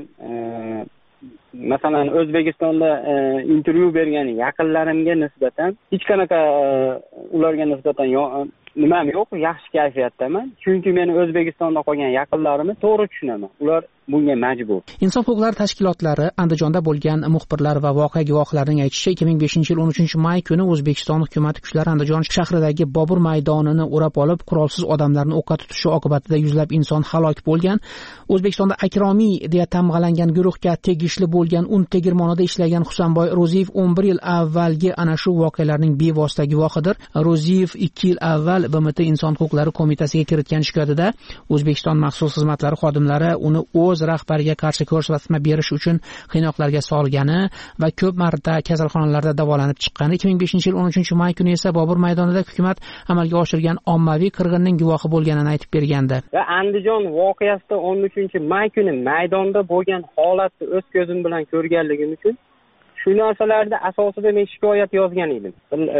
masalan O'zbekistonda intervyu bergan yaqinlarimga nisbatan hech qanaqa ularga nisbatan nimam yo'q, yaxshi kayfiyatdaman. Chunki meni O'zbekistonda qolgan yaqinlarimni to'g'ri tushunaman. Ular bunga majbur. Inson huquqlari tashkilotlari Andijonda bo'lgan muxbirlar va voqea guvohlarining aytishicha, ikki ming beshinchi yil o'n uchinchi may kuni O'zbekiston hukumati kuchlari Andijon shahridagi Bobur maydonini o'rab olib, qurolsiz odamlarni o'qqa tutishi oqibatida yuzlab inson halok bo'lgan. O'zbekistonda Akromiy deya tamg'alangan guruhga tegishli bo'lgan un tegirmonida ishlagan Husanboy Ro'ziyev o'n bir yil avvalgi ana shu voqealarning bevosita guvohidir. Ro'ziyev ikki yil avval B M T Inson huquqlari qo'mitasiga kiritgan shikoyatida O'zbekiston maxsus xizmatlari xodimlari uni o'z rahbariga qarshi ko'rsatma berish uchun qiynoqlarga solgani va ko'p marta kasalxonalarda davolanib chiqqani, ikki ming beshinchi yil o'n uchinchi may kuni esa Bobur maydonida hukumat amalga oshirgan ommaviy qirg'inning guvohi bo'lganini aytib bergandi. Va Andijon voqeasida o'n uchinchi may kuni maydonda bo'lgan holatni o'z ko'zim bilan ko'rganligim uchun shu narsalarda asosida men shikoyat yozgan edim.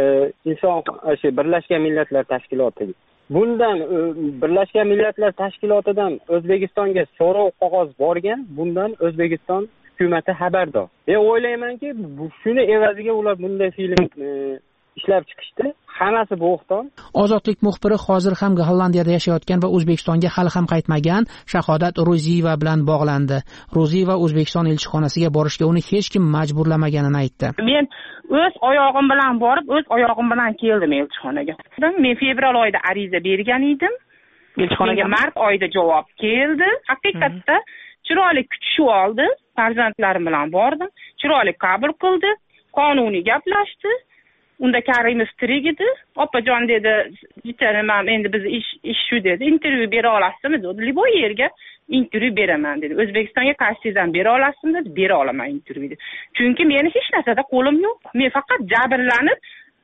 Inson shu Birlashgan Millatlar Tashkilotiga. Bundan Birlashgan Millatlar Tashkilotidan O'zbekistonga so'rov qog'oz borgan, bundan O'zbekiston hukumati xabardor. Men o'ylaymanki, shuni evaziga ular bunday film ishlab chiqishdi. Hammasi bo'xton. Ozodlik muxbiri hozir ham Hollandiyada yashayotgan va O'zbekistonga hali ham qaytmagan Shahodat Ro'ziyeva bilan bog'landi. Ro'ziyeva O'zbekiston elchixonasiga borishga uni hech kim majburlamaganini aytdi. Men o'z oyog'im bilan borib, o'z oyog'im bilan keldim elchixonaga. Men fevral oyida ariza bergan edim. Elchixonaga mart oyida javob keldi. Haqiqatda chiroyli kutishib oldi. Farzandlarim bilan bordim. Chiroyli qabul qildi. Qonuniy gaplashdi. Unda Karimiz tirik edi. Opajon dedi, "Jitarim, endi biz ish ish shu" dedi. "Intervyu bera olasizmi?" dedi. "Liboy yerga intervyu beraman" dedi. "O'zbekistonga qarsizdan bera olasizmi?" dedi. "Bera olaman intervyu" dedi. Chunki meni hech narsada qo'lim yo'q. Men faqat jabrlanib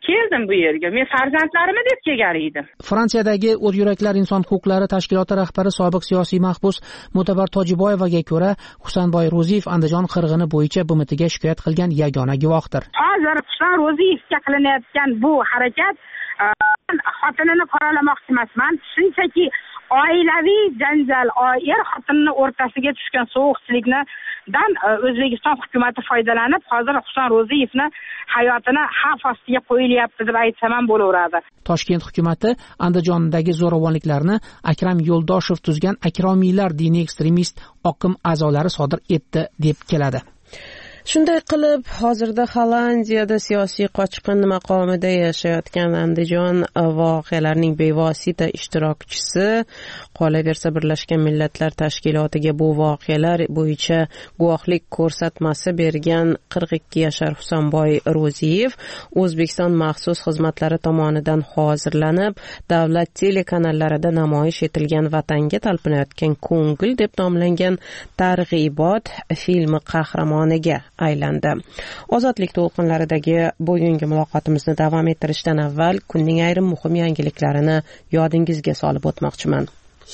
keldim bu yerga. Men farzandlarimni deb kelgan edim. Fransiyadagi O'z yuraklar inson huquqlari tashkiloti rahbari sobiq siyosiy mahbus Mo'tabar Tojiboyevaga ko'ra, Husanboy Ro'ziyev Andijon qirg'ini bo'yicha B M Tga shikoyat qilgan yagona guvohdir. Hozir Husan Ro'ziyevga qilinayotgan bu harakat xotinini qoralamoqchi emasman. Shunchaki oilaviy janjal, er xotinni o'rtasiga tushgan sovuqchilikni dan O'zbekiston hukumatı foydalanib, hozir Husan Ro'ziyevni hayotini xavf ostiga qo'yilyapti deb aytsam ham bo'laveradi. Toshkent hukumatı Andijondagi zo'ravonliklarni Akram Yo'ldoshev tuzgan akromiylar diniy ekstremist oqim a'zolari sodir etdi deb keladi. Shunday qilib, hozirda Hollandiyada siyosiy qochqin maqomida yashayotgan Andijon voqealarining bevosita ishtirokchisi, qolaversa Birlashgan Millatlar Tashkilotiga bu voqealar bo'yicha guvohlik ko'rsatmasi bergan qirq ikki yashar Husanboy Ro'ziyev O'zbekiston maxsus xizmatlari tomonidan hozirlanib, davlat telekanallarida namoyish etilgan Vatanga talpinayotgan ko'ngil deb nomlangan targ'ibot filmi qahramoniga aylandi. Ozodlik to'lqinlaridagi bugungi muloqotimizni davom ettirishdan avval kunning ayrim muhim yangiliklarini yodingizga solib o'tmoqchiman.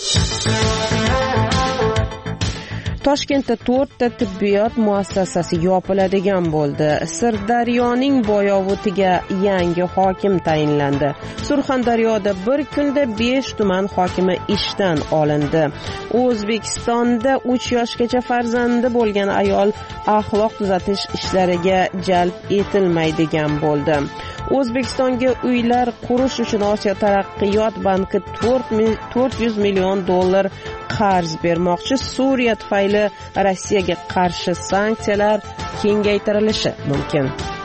Toshkentda to'rtta tibbiyot muassasasi yopiladigan bo'ldi. Sirdaryoning Boyovutiga yangi hokim tayinlandi. Surxondaryoda bir kunda besh tuman hokimi ishdan olindi. O'zbekistonda uch yoshgacha farzandi bo'lgan ayol axloq tuzatish ishlariga jalb etilmaydigan bo'ldi. O'zbekistonga uylar qurish uchun Osiyo taraqqiyot banki to'rt yuz million dollar qarz bermoqchi. Suriya tufayli Rossiyaga qarshi sanksiyalar kengaytirilishi mumkin.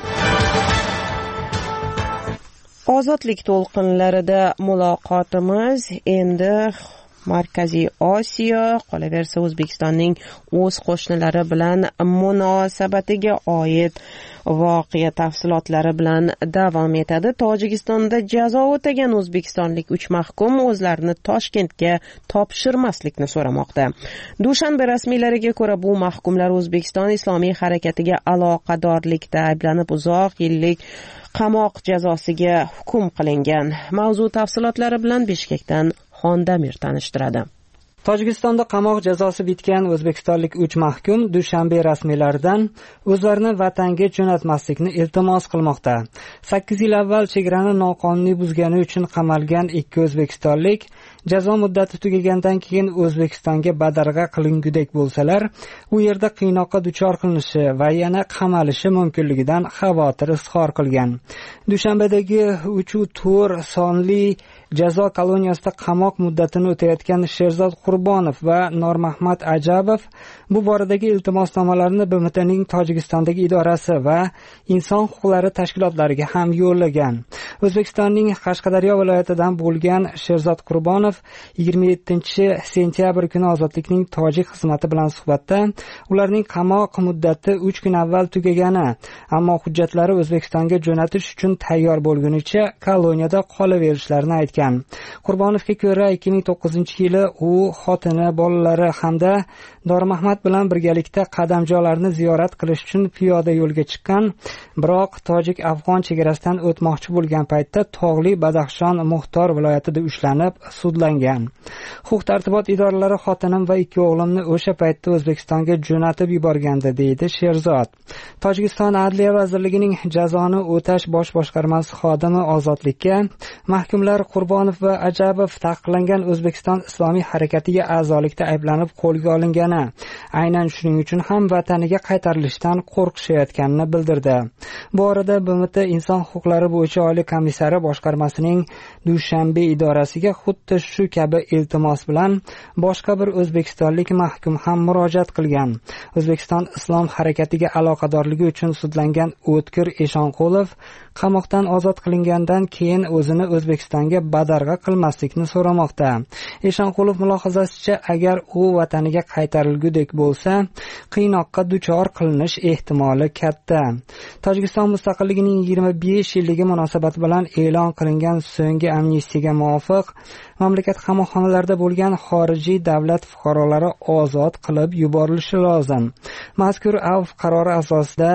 Ozodlik to'lqinlarida muloqotimiz endi Markaziy Osiyo, qolaversa O'zbekistonning o'z qo'shnilari bilan munosabatiga oid voqea tafsilotlari bilan davom etadi. Tojikistonda jazo o'tagan o'zbekistonlik uch mahkum o'zlarini Toshkentga topshirmaslikni so'ramoqda. Dushanba rasmiylariga ko'ra, bu mahkumlar O'zbekiston Islomiy harakatiga aloqadorlikda ayblanib uzoq yillik qamoq jazosiga hukm qilingan. Mavzu tafsilotlari bilan Bishkekdan Xondamir tanishtiradi. Tojikistonda qamoq jazosi bitgan o'zbekistonlik uch mahkum Dushanbe rasmiylaridan o'zlarini vatanga jo'natmaslikni iltimos qilmoqda. sakkiz yil avval chegarani noqonuniy buzgani uchun qamalgan ikki o'zbekistonlik jazo muddati tugagandan keyin O'zbekistonga badarg'a qilingudek bo'lsalar, u yerda qiynoqqa duchor qilinishi va yana qamalishi mumkinligidan xavotir izhor qilgan. Dushanbedagi uch to'rt sonli jazo koloniyasida qamoq muddatini o'tayotgan Sherzod Qurbonov va Normahmad Ajabov bu boradagi iltimosnomalarni B M Tning Tojikistondagi idorasi va inson huquqlari tashkilotlariga ham yo'llagan. O'zbekistonning Qashqadaryo viloyatidan bo'lgan Sherzod Qurbonov yigirma yettinchi sentyabr kuni Ozodlikning tojik xizmati bilan suhbatda ularning qamoq muddati uch kun avval tugagani, ammo hujjatlari O'zbekistonga jo'natish uchun tayyor bo'lgunicha koloniyada qolaverishlarini aytgan. Qurbonovga ko'ra ikki ming to'qqizinchi yili u xotini, bolalari hamda Dormahmad bilan birgalikda qadamjolarni ziyorat qilish uchun piyoda yo'lga chiqqan, biroq tojik-afg'on chegarasidan o'tmoqchi bo'lgan paytda tog'li Badaxshon Muxtor viloyatida ushlanib, sudlangan. Huquq-tartibot idoralari xotinim va ikki o'g'limni o'sha paytda O'zbekistonga jo'natib yuborgandi, deydi Sherzod. Tojikiston Adliya vazirligining jazoni o'tash bosh boshqarmasi xodimi Ozodlikka mahkumlar Qurbonov va Ajabov taqiqlangan O'zbekiston Islomiy harakatiga a'zolikda ayblanib qo'lga olingani, aynan shuning uchun ham vataniga qaytarilishdan qo'rqishayotganini bildirdi. Bu orada B M T inson huquqlari bo'yicha oliy komissari boshqarmasining Dushanbe idorasiga xuddi shu kabi iltimos bilan boshqa bir o'zbekistonlik mahkum ham murojaat qilgan. O'zbekiston Islom harakatiga aloqadorligi uchun sudlangan O'tkir Eshonqulov qamoqdan ozod qilingandan keyin o'zini O'zbekistonga badarg'a qilmaslikni so'ramoqda. Eshonqulov mulohazasicha, agar u vataniga qaytarilgudek bo'lsa, qiynoqqa duchor qilinish ehtimoli katta. Tojikiston mustaqilligining yigirma besh yilligi munosabati bilan e'lon qilingan so'nggi amnistiyaga muvofiq mamlakat qamoqxonalarida bo'lgan xorijiy davlat fuqarolari ozod qilib yuborilishi lozim. Mazkur afv qarori asosida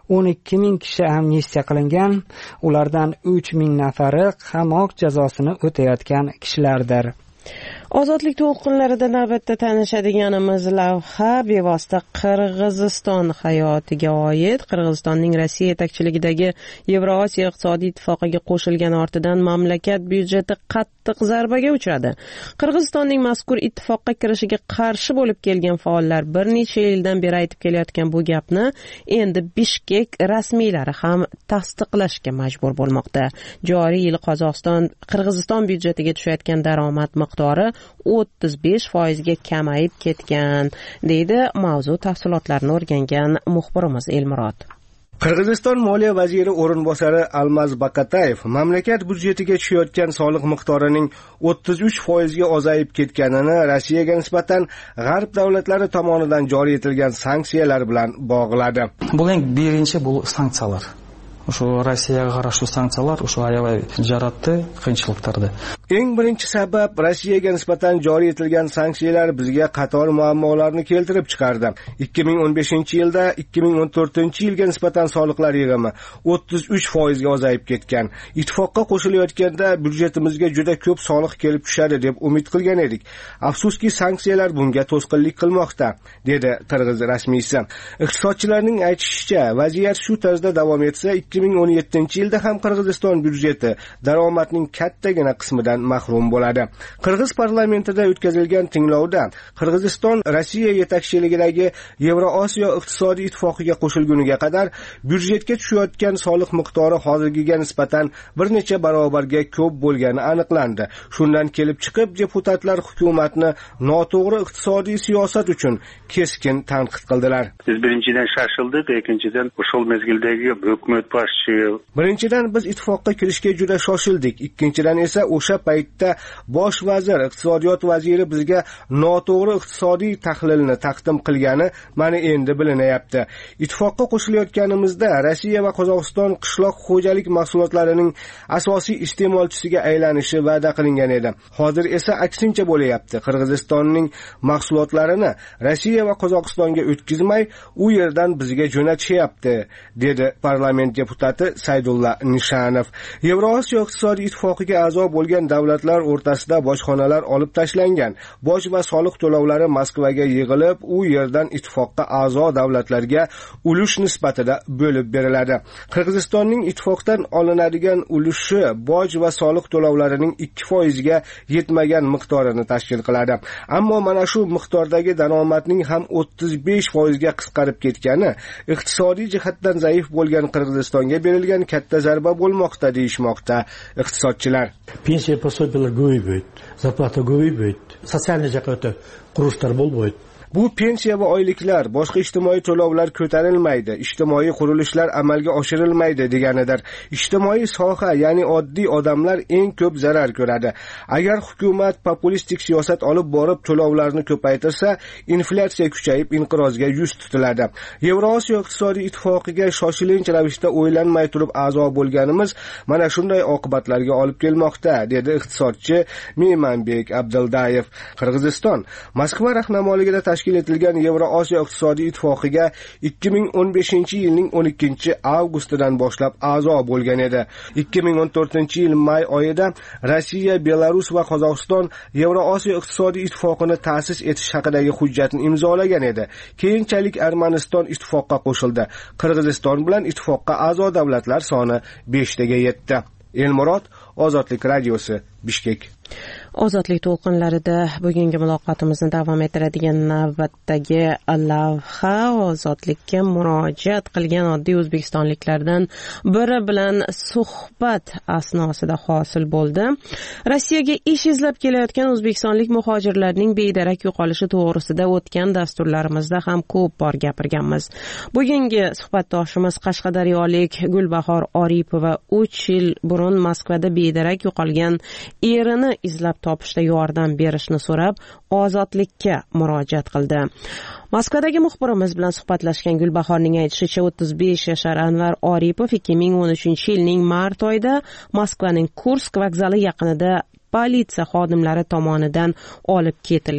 o'n ikki ming kishi amnistiya qilingan. Ulardan uch ming nafari qamoq jazosini o'tayotgan kishilardir. Ozodlik to'lqinlarida navbatda tanishadiganimiz lavha bevosita Qirg'iziston hayotiga oid. Qirg'izistonning Rossiya yetakchiligidagi Yevrosiyo iqtisodiy ittifoqiga qo'shilgani ortidan mamlakat byudjeti qattiq zarbaga uchradi. Qirg'izistonning mazkur ittifoqqa kirishiga qarshi bo'lib kelgan faollar bir necha yildan beri aytib kelayotgan bu gapni endi Bishkek rasmiylari ham tasdiqlashga majbur bo'lmoqda. Joriy yil Qozog'iston Qirg'iziston byudjetiga tushayotgan daromad miqdori o'ttiz besh foizga kamayib ketgan, deydi mavzu tafsilotlarini o'rgangan muxbirimiz Elmurod. Qirg'iziston moliya vaziri o'rinbosari Almaz Bakatayev mamlakat byudjetiga tushayotgan soliq miqdorining o'ttiz uch foizga ozayib ketganini Rossiyaga nisbatan g'arb davlatlari tomonidan joriy etilgan sanksiyalar bilan bog'ladi. Bu eng birinchi bu sanksiyalar. O'sha Rossiyaga qarshi sanksiyalar o'sha aybay jaratdi, qiyinchiliklardi. Eng birinchi sabab Rossiyaga nisbatan joriy etilgan sanksiyalar bizga qator muammolarni keltirib chiqardi. ikki ming o'n beshinchi yilda ikki ming o'n to'rtinchi yilga nisbatan soliqlar yig'imi o'ttiz uch foizga ozayib ketgan. Ittifoqqa qo'shilayotganda byudjetimizga juda ko'p soliq kelib tushadi deb umid qilgan edik. Afsuski, sanksiyalar bunga to'sqinlik qilmoqda, dedi Qirg'iz rasmiysi. Iqtisodchilarning aytishicha, vaziyat shu tarzda davom etsa, ikki ming o'n yettinchi yilda ham Qirg'iziston byudjeti daromadning kattagina qismidan mahrum bo'ladi. Qirg'iz parlamentida o'tkazilgan tinglovda Qirg'iziston Rossiya yetakchiligidagi Yevrosiyo iqtisodiy ittifoqiga qo'shilguniga qadar byudjetga tushayotgan soliq miqdori hozirgiga nisbatan bir necha barobarga ko'p bo'lgani aniqlandi. Shundan kelib chiqib, deputatlar hukumatni noto'g'ri iqtisodiy siyosat uchun keskin tanqid qildilar. Biz birinchidan shoshildik, ikkinchidan o'shol mezgildagi hukumat boshchi. Birinchidan biz ittifoqqa kirishga juda shoshildik, ikkinchidan esa o'sha paytda bosh vazir, iqtisodiyot vaziri bizga noto'g'ri iqtisodiy tahlilni taqdim qilgani mana endi bilinyapti. Ittifoqqa qo'shilayotganimizda Rossiya va Qozog'iston qishloq xo'jalik mahsulotlarining asosiy iste'molchisiga aylanishi va'da qilingan edi. Hozir esa aksincha bo'layapti. Qirg'izistonning mahsulotlarini Rossiya va Qozog'istonga o'tkazmay, u yerdan bizga jo'natishyapti, dedi parlament deputati Saydulla Nishanov. Yevrosiyo iqtisodiy ittifoqiga a'zo bo'lgan davlatlar o'rtasida bojxonalar olib tashlangan. Boj va soliq to'lovlari Moskvaga yig'ilib, u yerdan ittifoqqa a'zo davlatlarga ulush nisbatida bo'lib beriladi. Qirg'izistonning ittifoqdan olinadigan ulushi boj va soliq to'lovlarining ikki foizga yetmagan miqdorini tashkil qiladi. Ammo mana shu miqdordagi daromadning ham o'ttiz besh foizga qisqarib ketgani iqtisodiy jihatdan zaif bo'lgan Qirg'izistonga berilgan katta zarba bo'lmoqda, deyishmoqda iqtisodchilar. Pensiya пособиялар көбейбейт, зарплата көбейбейт, социальный жақтан qurushlar bo'lmaydi. Bu pensiya va oyliklar, boshqa ijtimoiy to'lovlar ko'tarilmaydi, ijtimoiy qurilishlar amalga oshirilmaydi deganidir. Ijtimoiy soha, ya'ni oddiy odamlar eng ko'p zarar ko'radi. Agar hukumat populistik siyosat olib borib to'lovlarni ko'paytirsa, inflyatsiya kuchayib inqirozga yuz tutiladi. Yevrosiyo iqtisodiy ittifoqiga shoshilinch ravishda o'ylanmay turib a'zo bo'lganimiz mana shunday oqibatlarga olib kelmoqda, dedi iqtisodchi Meymanbek Abduldayev. Qirg'iziston Moskva rahnamoligida tashkil etilgan Yevrosiyo iqtisodiy ittifoqiga ikki ming o'n beshinchi yilning o'n ikkinchi avgustidan boshlab a'zo bo'lgan edi. ikki ming o'n to'rtinchi yil may oyida Rossiya, Belarus va Qozog'iston Yevrosiyo iqtisodiy ittifoqini ta'sis etish haqidagi hujjatni imzolagan edi. Keyinchalik Armaniston ittifoqqa qo'shildi. Qirg'iziston bilan ittifoqqa a'zo davlatlar soni beshtaga yetdi. Elmurod, Ozodlik radiosi, Bishkek. Ozodlik to'lqinlarida bugungi muloqotimizni davom ettiradigan navbatdagi lavha ozodlikka murojaat qilgan oddiy o'zbekistonliklardan biri bilan suhbat asnosida hosil bo'ldi. Rossiyaga ish izlab kelayotgan o'zbekistonlik muhojirlarning bedarak yo'qolishi to'g'risida o'tgan dasturlarimizda ham ko'p bor gapirganmiz. Bugungi suhbatdoshimiz qashqadaryolik Gulbahor Oripova uch yil burun Moskvada bedarak yo'qolgan erini izlab topishda yordam berishni so'rab ozodlikka murojaat qildi. Moskvadagi muxbirimiz bilan suhbatlashgan Gulbahorning aytishicha, o'ttiz besh yashar Anvar Oripov ikki ming o'n uchinchi yilning mart oyida Moskvaning Kursk vokzali yaqinida politsiya xodimlari tomonidan olib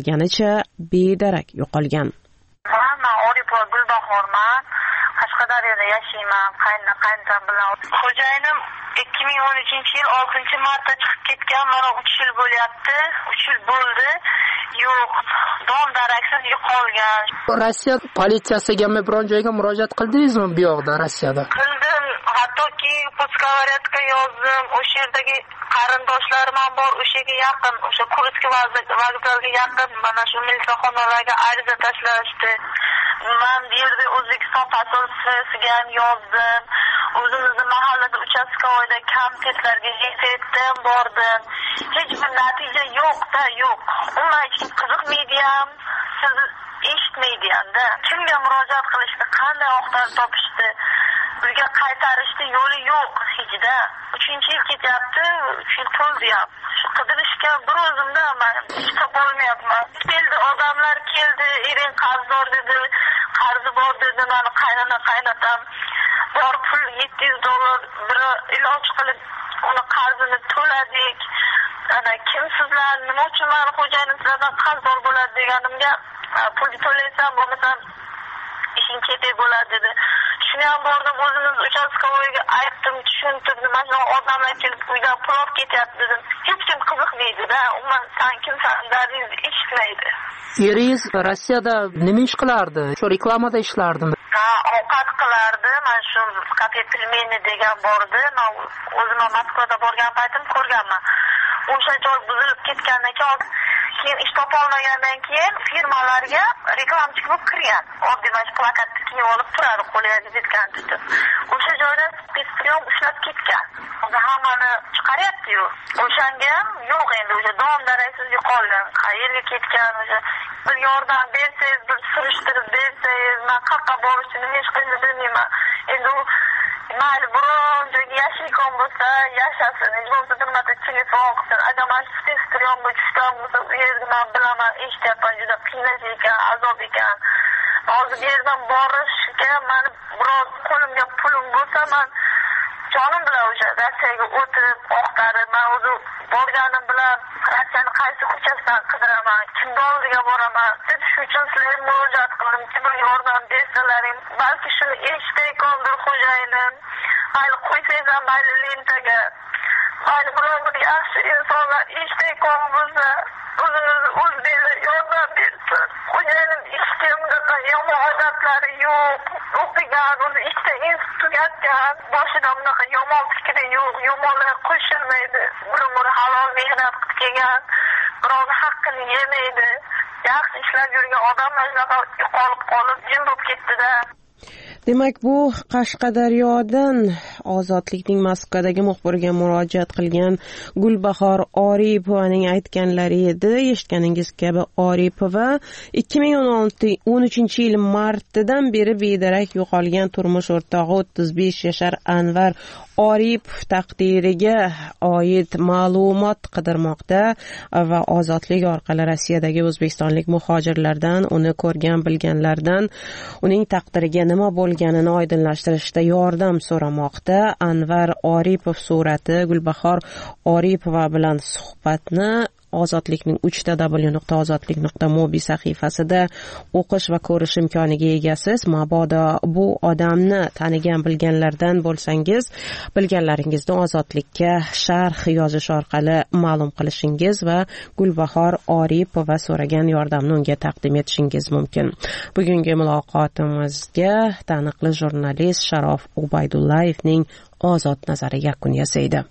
ketilganicha bedarak yo'qolgan. Men Oripov Gulbahorman. Qashqadaryo Rossiyada yashayman, qayna qayntam bilan. Xo'jayinim ikki ming o'n uchinchi yil oltinchi martda chiqib ketgan, mana uch yil bo'lyapti. uch yil bo'ldi. Yo'q, dom daraksiz yo'qolgan. Rossiya politsiyasiga biron joyga murojaat qildingizmi bu yoqda, Rossiyada? Qildim, hattoki Puskavaretga yozdim. O'sha yerdagi qarindoshlarim ham bor, o'shaga yaqin, o'sha Kursk vokzaliga yaqin mana shu militsiyaxonalarga ariza tashlashdi. Men bu yerda O'zbekiston posolstvusiga ham yozdim. O'zimizni mahallada uchastkovoyda komitetlarga yetdim, bordim. Hech bir natija yo'q-da, yo'q. Umuman hech kim qiziqmaydi ham, sizni eshitmaydi ham-da. Kimga murojaat qilishni, qanday oqtarib topishdi, bizga qaytarishni yo'li yo'q hechda. uchinchi yil ketyapti, uch yil to'ldi ham. Shu qidirishga bir o'zimda men hech topolmayapman. Keldi, odamlar keldi, ering qarzdor dedi, qarzi bor dedi, meni qaynona qaynatam. Bor pul yetti yuz dollar bir iloj qilib uni qarzini to'ladik. Ana kim sizlar, nima uchun meni xo'jayinim sizlardan qarzdor bo'ladi deganimga, pul to'laysam bo'lmasam ishing ketay bo'ladi dedi. Shuni ham bordim, o'zimiz uchastkovoyga aytdim, tushuntirdim, mana shu odamlar kelib uydan pul olib ketyapti dedim. Hech kim qiziqmaydi-da, umuman san kimsan dardingizni eshitmaydi. Eringiz Rossiyada nima ish qilardi? Shu reklamada ishlardimi? Ha, ovqat qilardi. Mana shu kafe pelmeni degan bordi. Men o'zim Moskvada borgan paytim ko'rganman. O'sha joy buzilib ketgandan keyin keyin ish topolmagandan keyin firmalarga reklamchi bo'lib kirgan. Oddiy mana plakatni kiyib olib turadi, qo'liga vizitkan tutib. O'sha joyda spetspriyom ushlab ketgan. Hozir hammani chiqaryapti-yu. O'shanga yo'q endi, o'sha dom daraksiz yo'qolgan. Qayerga ketgan, o'sha bir yordam bersangiz, bir surishtirib bersangiz, men qayerga borishni, nima ish qilishni bilmayman. Endi u mayli biron joyga yashaydigan bo'lsa, yashasin. Hech bo'lmasa bir marta telefon qilsin. Agar mana shu spetspriyomga tushgan bo'lsa, u yerda men bilaman, eshityapman, juda qiynalgan ekan, azob ekan. Hozir bu yerdan borishga meni biroz qo'limga pulim bo'lsa, men jonim bilan o'sha Rossiyaga o'tib, oqtarib, men o'zi borganim bilan Rossiyani qaysi ko'chasidan qidiraman, kimni oldiga boraman deb shu uchun sizlarga murojaat qildim. Kim bir yordam bersalaring, balki shuni eshitayotgandir xo'jayinim. Mayli qo'ysangiz ham mayli lentaga, mayli biror bir yaxshi insonlar eshitayotgan bo'lsa, o'zimizni o'zingizlar yordam bersin. Xo'jayinim ishga yomon odatlari yo'q, o'qigan, o'zi ishda institut tugatgan, boshida bunaqa yomon fikri yo'q, yomonlar qo'shilmaydi. Bir-bir halol mehnat qilib kelgan, birovni haqqini yemaydi. Yaxshi ishlab yurgan odamlar shunaqa yo'qolib qolib, jim bo'lib ketdi-da. Demak, bu Qashqadaryodan Ozodlikning Moskvadagi muxbiriga murojaat qilgan Gulbahor Oripovaning aytganlari edi. Eshitganingiz kabi Oripova ikki ming o'n uchinchi yil martidan beri bedarak yo'qolgan turmush o'rtog'i o'ttiz besh yashar Anvar Oripov taqdiriga oid ma'lumot qidirmoqda va Ozodlik orqali Rossiyadagi o'zbekistonlik muhojirlardan, uni ko'rgan bilganlardan uning taqdiriga nima bo'lganini oydinlashtirishda yordam so'ramoqda. Anvar Oripov surati Gulbahor Oripova bilan suhbatni Ozodlikning uch ta w nuqta ozodlik nuqta mobi sahifasida o'qish va ko'rish imkoniga egasiz. Mabodo bu odamni tanigan bilganlardan bo'lsangiz, bilganlaringizni Ozodlikka sharh yozish orqali ma'lum qilishingiz va Gulbahor Oripova so'ragan yordamni unga taqdim etishingiz mumkin. Bugungi muloqotimizga taniqli jurnalist Sharof Ubaydullayevning Ozod nazari yakun yasaydi.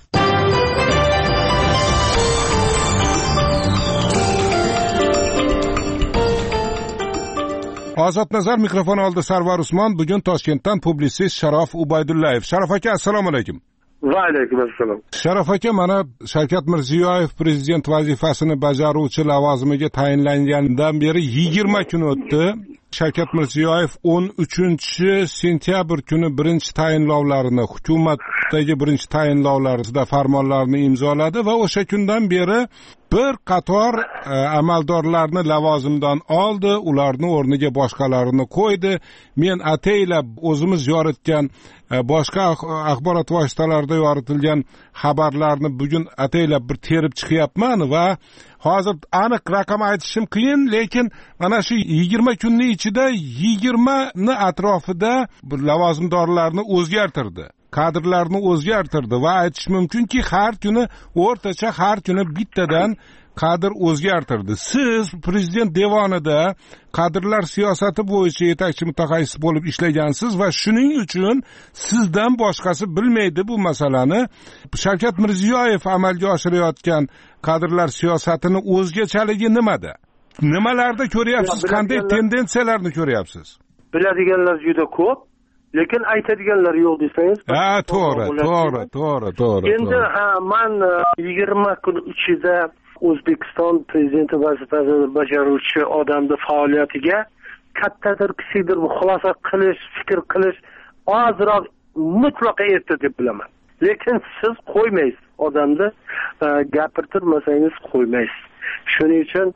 Ozod nazar mikrofon oldi Sarvar Usmon. Bugun Toshkentdan publisist Sharof Ubaydullayev. Sharof aka, assalomu alaykum. Va alaykum assalom. Sharof aka, mana Shavkat Mirziyoyev prezident vazifasini bajaruvchi lavozimiga tayinlangandan beri yigirma kun o'tdi. Shavkat Mirziyoyev o'n uchinchi sentyabr kuni birinchi tayinlovlarini, hukumatdagi birinchi tayinlovlarida farmonlarni imzoladi va o'sha kundan beri bir qator amaldorlarni lavozimdan oldi, ularni o'rniga boshqalarini qo'ydi. Men ataylab o'zimiz yoritgan boshqa axborot vositalarida yoritilgan xabarlarni bugun ataylab bir terib chiqyapman va hozir aniq raqam aytishim qiyin, lekin mana shu yigirma kunning ichida yigirmani atrofida bir lavozimdorlarni o'zgartirdi, kadrlarni o'zgartirdi va aytish mumkinki har kuni o'rtacha har kuni bittadan kadr o'zgartirdi. Siz prezident devonida kadrlar siyosati bo'yicha yetakchi mutaxassis bo'lib ishlagansiz va shuning uchun sizdan boshqasi bilmaydi bu masalani. Shavkat Mirziyoyev amalga oshirayotgan kadrlar siyosatini o'zgachaligi nimada? Nimalarda ko'ryapsiz? Qanday tendensiyalarni ko'ryapsiz? Biladiganlar juda ko'p, lekin aytadiganlar yo'q desangiz. Ha, to'g'ri, to'g'ri, to'g'ri, to'g'ri. Endi ha, men yigirma kun ichida O'zbekiston prezidenti vazifasini bajaruvchi odamning faoliyatiga kattadir kichikdir xulosa qilish, fikr qilish ozroq mutlaqo erta deb bilaman. Lekin siz qo'ymaysiz, odamni gapirtirmasangiz qo'ymaysiz. Shuning uchun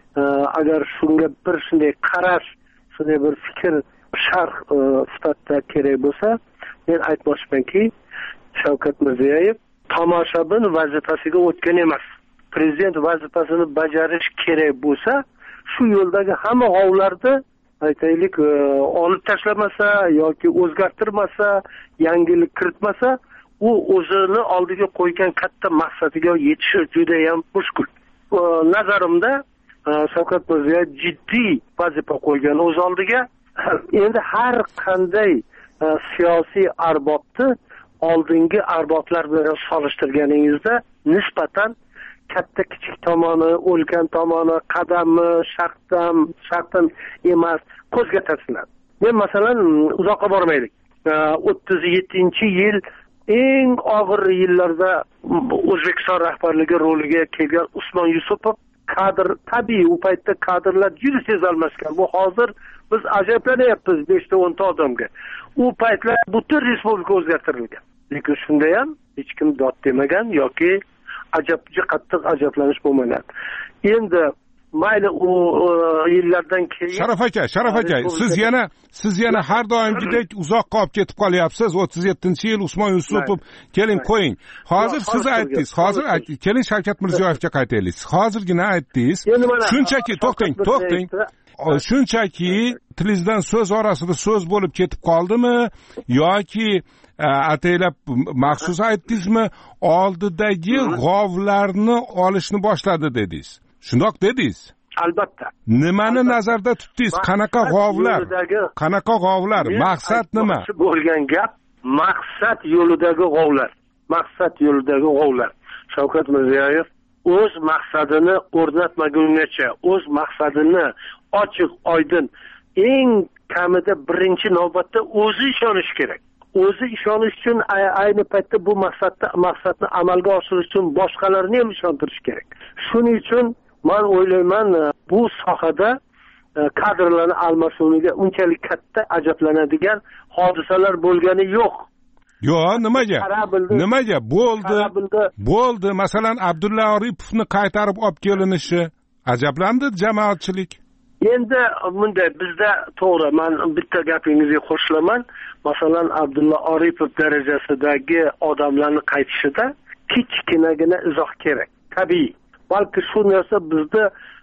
agar shunga bir shunday qarash, shunday bir fikr sharh sifatida kerak bo'lsa, men aytmoqchimanki, Shavkat Mirziyoyev tomoshabin vazifasiga o'tgan emas. Prezident vazifasini bajarish kerak bo'lsa, shu yo'ldagi hamma g'ovlarni aytaylik olib tashlamasa yoki o'zgartirmasa, yangilik kiritmasa, u o'zini oldiga qo'ygan katta maqsadiga yetishi juda ham mushkul. Nazarimda Shavkat Mirziyoyev jiddiy vazifa qo'ygan o'z oldiga. Endi har qanday siyosiy arbobni oldingi arboblar bilan solishtirganingizda nisbatan katta kichik tomoni, o'lgan tomoni, qadami, shartdan, shartdan emas, ko'zga tashlanadi. Men masalan uzoqqa bormaylik. o'ttiz yettinchi yil eng og'ir yillarda O'zbekiston rahbarligi roliga kelgan Usmon Yusupov kadr, tabiiy u paytda kadrlar juda tez almashgan. Bu hozir biz ajablanyapmiz besh ta o'n ta odamga. U paytlar butun respublika o'zgartirilgan. Lekin shunda ham hech kim dod demagan yoki ajabga qattiq ajablanish bo'lmagan. Endi mayli u yillardan keyin Sharaf aka, Sharaf aka, siz yana siz yana har doimgidek uzoqqa olib ketib qolyapsiz. o'ttiz yettinchi yil Usmon Yusupov, keling qo'ying. Hozir siz aytdingiz, hozir keling Shavkat Mirziyoyevga qaytaylik. Hozirgina aytdingiz. Shunchaki to'xtang, to'xtang. Shunchaki tilingizdan so'z orasida so'z bo'lib ketib qoldimi yoki ataylab maxsus aytdingizmi, oldidagi g'ovlarni olishni boshladi dedingiz. Shundoq dedingiz? Albatta. Nimani nazarda tutdingiz? Qanaqa g'ovlar? Qanaqa g'ovlar? Maqsad nima? Bo'lgan gap maqsad yo'lidagi g'ovlar. Maqsad yo'lidagi g'ovlar. Shavkat Mirziyoyev o'z maqsadini o'rnatmaguncha, o'z maqsadini ochiq, oydin, eng kamida birinchi navbatda o'zi ishonish kerak. O'zi ishonish uchun ayni paytda bu maqsadni maqsadni amalga oshirish uchun boshqalarni ham ishontirish kerak. Shuning uchun men o'ylayman, bu sohada kadrlarni almashuviga unchalik katta ajablanadigan hodisalar bo'lgani yo'q. Yo'q, nimaga? Nimaga bo'ldi? Bo'ldi. Masalan, Abdulla Oripovni qaytarib olib kelinishi ajablandi jamoatchilik. Endi bunday bizda to'g'ri, men bitta gapingizga qo'shilaman. Masalan, Abdulla Oripov darajasidagi odamlarni qaytishida kichkinagina izoh kerak. Tabiiy. Balki shu narsa bizda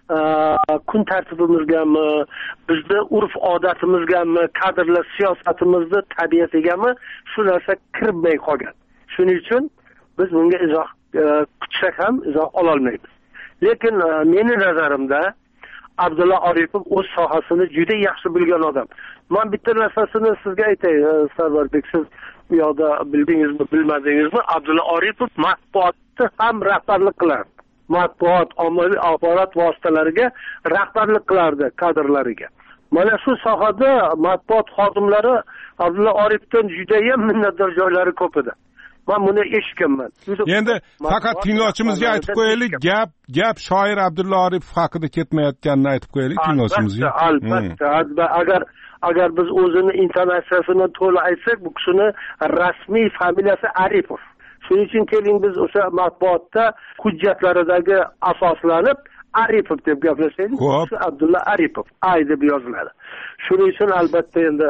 kun tartibimizgami, bizda urf odatimizgami, kadrlar siyosatimizda tabiatigami shu narsa kirmay qolgan. Shuning uchun biz bunga izoh kutsak ham izoh ola olmaymiz. Lekin meni nazarimda Abdulla Oripov o'z sohasini juda yaxshi bilgan odam. Men bitta narsasini sizga aytay, Sarvarbek, siz bu yoqda bildingizmi, bilmadingizmi, Abdulla Oripov matbuotni ham rahbarlik qilardi. Matbuot, ommaviy axborot vositalariga rahbarlik qilardi, kadrlariga. Mana shu sohada matbuot xodimlari Abdulla Oripovdan juda ham minnatdor joylari ko'p edi. Men buni eshitganman. Endi faqat tinglovchimizga aytib qo'yaylik, gap gap shoir Abdulla Oripov haqida ketmayotganini aytib qo'yaylik tinglovchimizga. Albatta, albatta. Agar agar biz o'zini intonatsiyasini to'la aytsak, bu kishini rasmiy familiyasi Aripov. shuning uchun keling biz o'sha matbuotda hujjatlaridagi asoslanib Aripov deb gaplashaylik. Shu Abdulla Aripov ay deb yoziladi. Shuning uchun albatta endi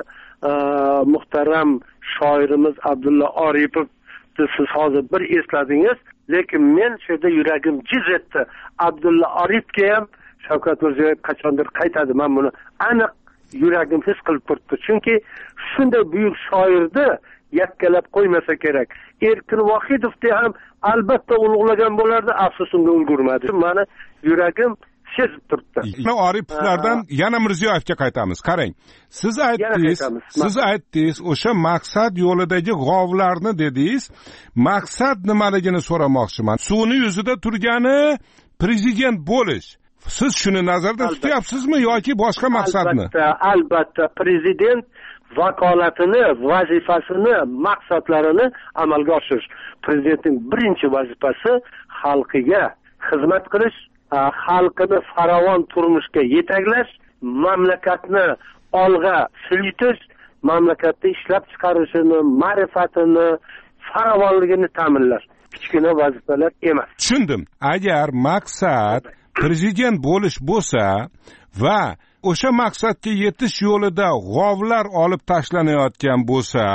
muhtaram shoirimiz Abdulla Aripov siz hozir bir esladingiz, lekin men shu yerda yuragim jiz etdi. Abdulla Aripovga ham Shavkat Mirziyoyev qachondir qaytadi. Men buni aniq yuragim his qilib turibdi. Chunki shunday buyuk shoirni yakkalab qo'ymasa kerak. Erkin Vohidovni ham albatta ulug'lagan bo'lardi, afsusimga ulgurmadi. Meni yuragim sezib turibdi. Mana Aripovlardan yana Mirziyoyevga qaytamiz. Qarang, siz aytdingiz, siz aytdingiz, o'sha maqsad yo'lidagi g'ovlarni dedingiz. Maqsad nimaligini so'ramoqchiman. Suvni yuzida turgani prezident bo'lish. Siz shuni nazarda tutyapsizmi yoki boshqa maqsadni? Albatta, albatta prezident vakolatini, vazifasini, maqsadlarini amalga oshirish. Prezidentning birinchi vazifasi xalqiga xizmat qilish, xalqini farovon turmushga yetaklash, mamlakatni olg'a siljish, mamlakatda ishlab chiqarishini, ma'rifatini, farovonligini ta'minlash. Kichkina vazifalar emas. Tushundim. Agar maqsad prezident bo'lish bo'lsa va o'sha maqsadga yetish yo'lida g'ovlar olib tashlanayotgan bo'lsa,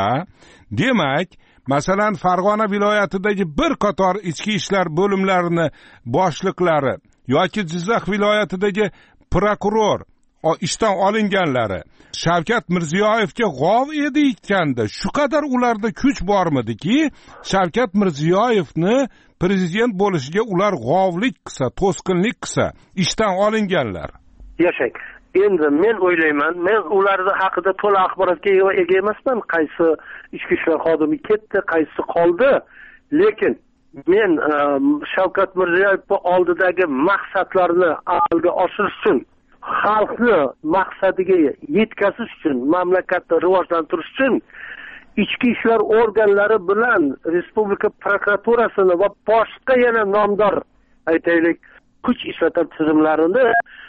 demak, masalan, Farg'ona viloyatidagi bir qator ichki ishlar bo'limlarini boshliqlari yoki Jizzax viloyatidagi prokuror ishdan olinganlari Shavkat Mirziyoyevga g'ov edi ekanda, shu qadar ularda kuch bormidiki, Shavkat Mirziyoyevni prezident bo'lishiga ular g'ovlik qilsa, to'sqinlik qilsa, ishdan olinganlar. Yashang. Endi men o'ylayman, men ularning haqida to'liq axborotga ega emasman, qaysi ichki ishlar xodimi ketdi, qaysi qoldi. Lekin men Shavkat Mirziyoyevning oldidagi maqsadlarni amalga oshirish uchun, xalqni maqsadiga yetkazish uchun, mamlakatni rivojlantirish uchun ichki ishlar organlari bilan respublika prokuraturasini va boshqa yana nomdor aytaylik kuch ishlatar tizimlarini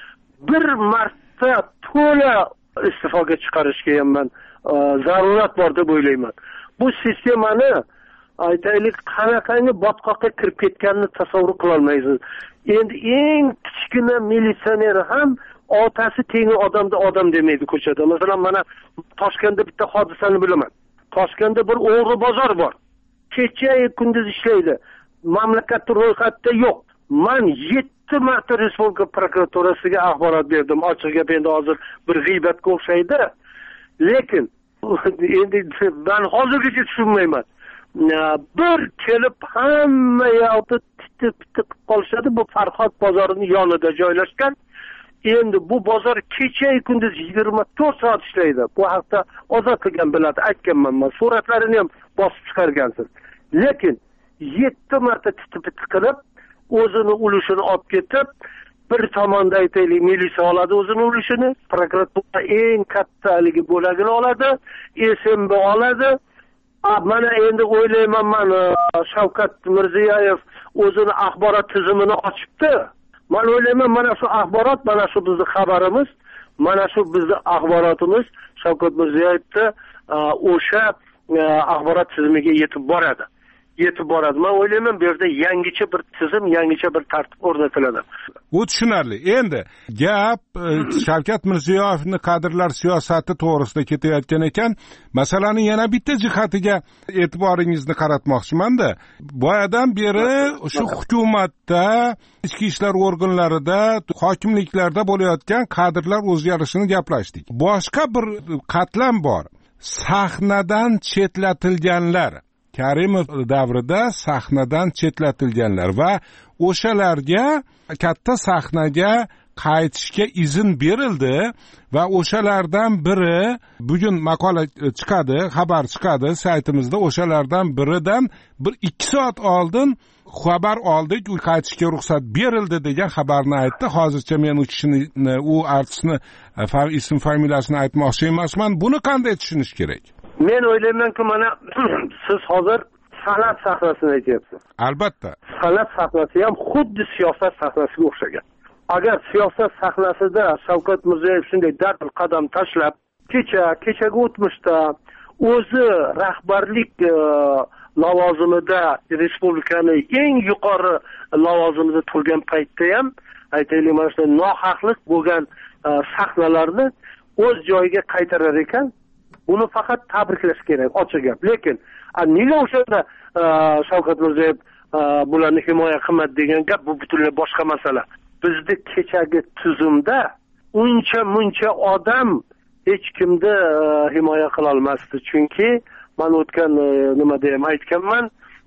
bir marta to'la istifoga chiqarishga ham men zarurat bor deb o'ylayman. Bu sistemani aytaylik qanaqangi botqoqqa kirib ketganini tasavvur qila olmaysiz. Endi eng kichkina militsioner ham otasi tengi odamda odam demaydi ko'chada. Masalan, mana Toshkentda bitta hodisani bilaman. Toshkentda bir o'g'ri bozor bor. Kecha-yu kunduz ishlaydi. Mamlakatda ro'yxatda yo'q. Men yetti marta respublika prokuraturasiga axborot berdim. Ochiq gap endi hozir bir g'iybatga o'xshaydi. Lekin endi men hozirgacha tushunmayman. Bir kelib hamma yoqda titib-titib qolishadi. Bu Farhod bozorining yonida joylashgan. Endi bu bozor kecha-yu kunduz yigirma to'rt soat ishlaydi. Bu haqda ozodligim biladi, aytganman men. Suratlarini ham bosib chiqargansiz. Lekin yetti marta titib-titib qilib, o'zini ulushini olib ketib, bir tomonda aytaylik militsiya oladi o'zini ulushini, prokuratura eng kattaligi bo'lagini oladi, S M B oladi. Mana endi o'ylayman, men Shavkat Mirziyoyev o'zini axborot tizimini ochibdi. Men o'ylayman, mana shu axborot, mana shu bizning xabarimiz, mana shu bizning axborotimiz Shavkat Mirziyoyevni o'sha axborot tizimiga yetib boradi. Yetib boradi. Men o'ylayman, bu yerda yangicha bir tizim, yangicha bir tartib o'rnatiladi. Bu tushunarli. Endi gap Shavkat Mirziyoyevning kadrlar siyosati to'g'risida ketayotgan ekan, masalaning yana bitta jihatiga e'tiboringizni qaratmoqchiman-da. Boyadan beri shu hukumatda, ichki ishlar organlarida, hokimliklarda bo'layotgan kadrlar o'zgarishini gaplashdik. Boshqa bir qatlam bor. Sahnadan chetlatilganlar. Karimov davrida sahnadan chetlatilganlar va o'shalarga katta sahnaga qaytishga izn berildi va o'shalardan biri bugun maqola chiqadi, xabar chiqadi saytimizda, o'shalardan biridan bir ikki soat oldin xabar oldik, u qaytishga ruxsat berildi degan xabarni aytdi. Hozircha men u kishini, u artistni ism familiyasini aytmoqchi emasman. Buni qanday tushunish kerak? Men o'ylaymanki, mana siz hozir san'at sahnasini aytyapsiz. Albatta. San'at sahnasi ham xuddi siyosat sahnasiga o'xshagan. Agar siyosat sahnasida Shavkat Mirziyoyev shunday dadil qadam tashlab, kecha, kechaga o'tmishda o'zi rahbarlik lavozimida respublikani eng yuqori lavozimida turgan paytda ham aytaylik mana shu nohaqlik bo'lgan sahnalarni o'z joyiga qaytarar ekan, buni faqat tabriklash kerak, ochiq gap. Lekin nega o'shanda Shavkat Mirziyoyev bularni himoya qilmadi degan gap, bu butunlay boshqa masala. Bizda kechagi tuzumda uncha muncha odam hech kimni himoya qila olmasdi, chunki men o'tgan nimada ham aytganman,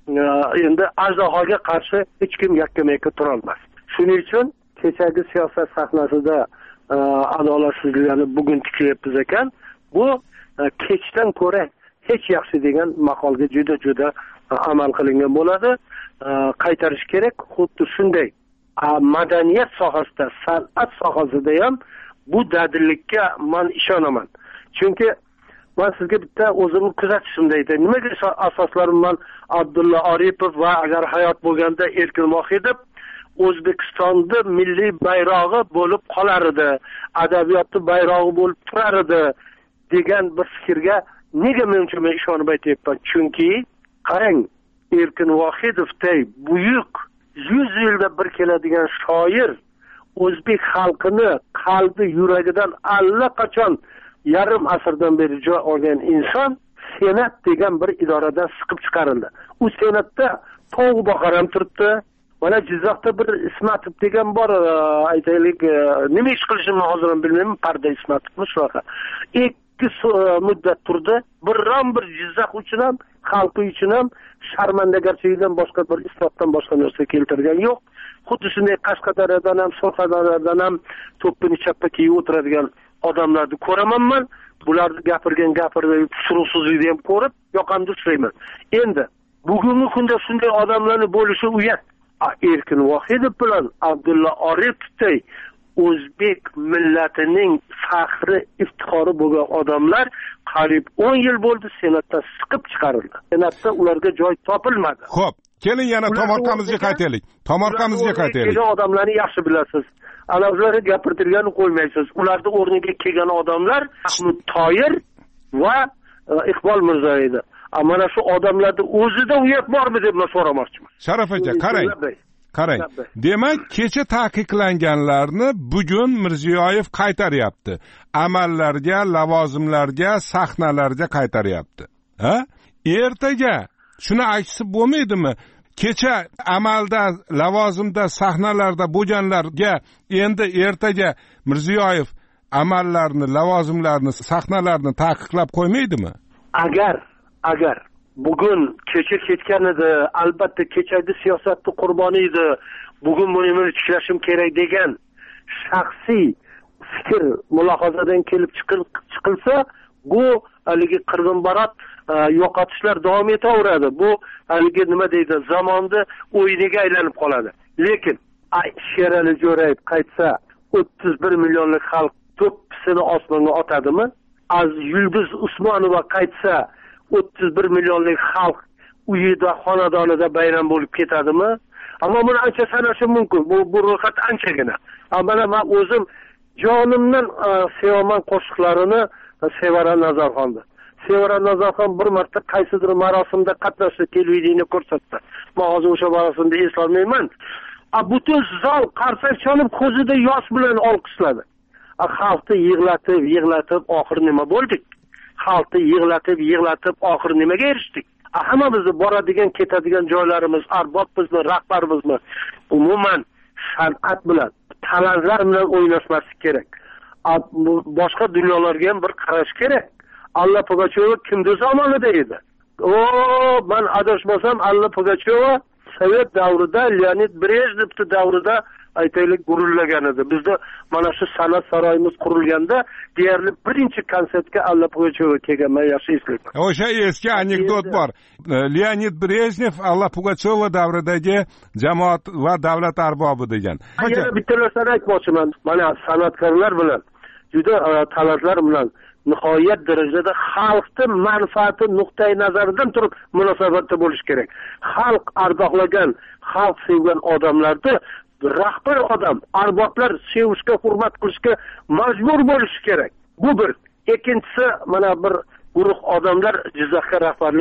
endi ajdahoga qarshi hech kim yakkama-yakka tura olmasdi. Shuning uchun kechagi siyosat sahnasida adolatsizliklarni bugun tiklayapmiz ekan, bu kechdan ko'ra hech yaxshi degan maqolga juda juda amal qilingan bo'ladi. Qaytarish kerak. Xuddi shunday madaniyat sohasida, san'at sohasida ham bu dadillikka men ishonaman. Chunki men sizga bitta o'zimni kuzatishimda aytay. Nimaga asoslarim men Abdulla Aripov va agar hayot bo'lganda Erkin Vohidov O'zbekistonda milliy bayrog'i bo'lib qolar edi, adabiyotni bayrog'i bo'lib turar edi degan bir fikrga nega menimcha men ishonib aytyapman? Chunki qarang, Erkin Vohidovday buyuk yuz yilda bir keladigan shoir o'zbek xalqini qalbi yuragidan allaqachon yarim asrdan beri joy olgan inson Senat degan bir idoradan siqib chiqarildi. U Senatda tog' boqar ham turibdi. Mana Jizzaxda bir Ismatov degan bor, aytaylik, nima ish qilishimni hozir ham bilmayman, Parda Ismatovmi shunaqa. ikki muddat turdi. Biron bir Jizzax uchun ham, xalqi uchun ham sharmandagarchilikdan boshqa bir islohdan boshqa narsa keltirgan yo'q. Xuddi shunday Qashqadaryodan ham, Surxondaryodan ham to'ppini chappa kiyib o'tiradigan odamlarni ko'raman men. Bularni gapirgan gapirdi, suruvsizlikni ham ko'rib, yoqamda uchrayman. Endi bugungi kunda shunday odamlarni bo'lishi uyat. Erkin Vohidov bilan Abdulla Oripovday o'zbek millatining faxri, iftixori bo'lgan odamlar qariyb o'n yil bo'ldi Senatdan siqib chiqarildi. Senatda ularga joy topilmadi. Xo'p, keling yana tomorqamizga qaytaylik. Tomorqamizga qaytaylik. Kelgan odamlarni yaxshi bilasiz. Ana ularni gapirtirganni qo'ymaysiz. Ularni o'rniga kelgan odamlar Mahmud Toyir va Iqbol Mirzo edi. Mana shu odamlarda o'zida uyat bormi deb men so'ramoqchiman. Sharaf aka, qarang. Qarang. Demak, kecha taqiqlanganlarni bugun Mirziyoyev qaytaryapti. Amallarga, lavozimlarga, sahnalarga qaytaryapti. Ha? Ertaga shuni aksi bo'lmaydimi? Kecha amalda, lavozimda, sahnalarda bo'lganlarga endi ertaga Mirziyoyev amallarni, lavozimlarni, sahnalarni taqiqlab qo'ymaydimi? Agar agar bugun kecha ketgan edi, albatta kechagi siyosatni qurboni edi, bugun buni tiklashim kerak degan shaxsiy fikr mulohazadan kelib chiqilsa, bu haligi qirg'inbarot yo'qotishlar davom etaveradi. Bu haligi nima deydi, zamonda o'yiniga aylanib qoladi. Lekin Sherali Jo'rayev qaytsa o'ttiz bir millionlik xalq to'ppisini osmonga otadimi? Az Yulduz Usmonova qaytsa o'ttiz bir millionlik xalq uyida, xonadonida bayram bo'lib ketadimi? Ammo buni ancha sanashim mumkin. Bu bu ro'yxat anchagina. Ammo men o'zim jonimdan sevaman qo'shiqlarini Sevara Nazarxonni. Sevara Nazarxon bir marta qaysidir marosimda qatnashdi, televideniyada ko'rsatdi. Men hozir o'sha marosimda eslolmayman. Butun zol qarsak chalib ko'zida yosh bilan olqishladi. Xalqni yig'latib, yig'latib oxir nima bo'ldik? Xalqni yig'latib, yig'latib oxir nimaga erishdik? Hammamizni boradigan, ketadigan joylarimiz, arbobmizmi, rahbarimizmi, umuman san'at bilan, talantlar bilan o'ynashmaslik kerak. Boshqa dunyolarga ham bir qarash kerak. Alla Pugacheva kimdir zamonida edi. O, men adashmasam Alla Pugacheva Sovet davrida, Leonid Brejnev davrida aytaylik gurullagan edi. Bizda mana shu san'at saroyimiz qurilganda deyarli birinchi konsertga Alla Pugacheva kelgan, men yaxshi eslayman. O'sha eski anekdot bor. Leonid Brejnev Alla Pugacheva davridagi jamoat va davlat arbobi degan. Yana bitta narsani aytmoqchiman. Mana san'atkorlar bilan, juda talantlar bilan nihoyat darajada xalqning manfaati nuqtai nazaridan turib munosabatda bo'lish kerak. Xalq ardoqlagan, xalq sevgan odamlarni rahbar odam, arboblar sevishga, hurmat qilishga majbur bo'lishi kerak. Bu bir. Ikkinchisi, mana bir guruh odamlar Jizzaxga rahbarlik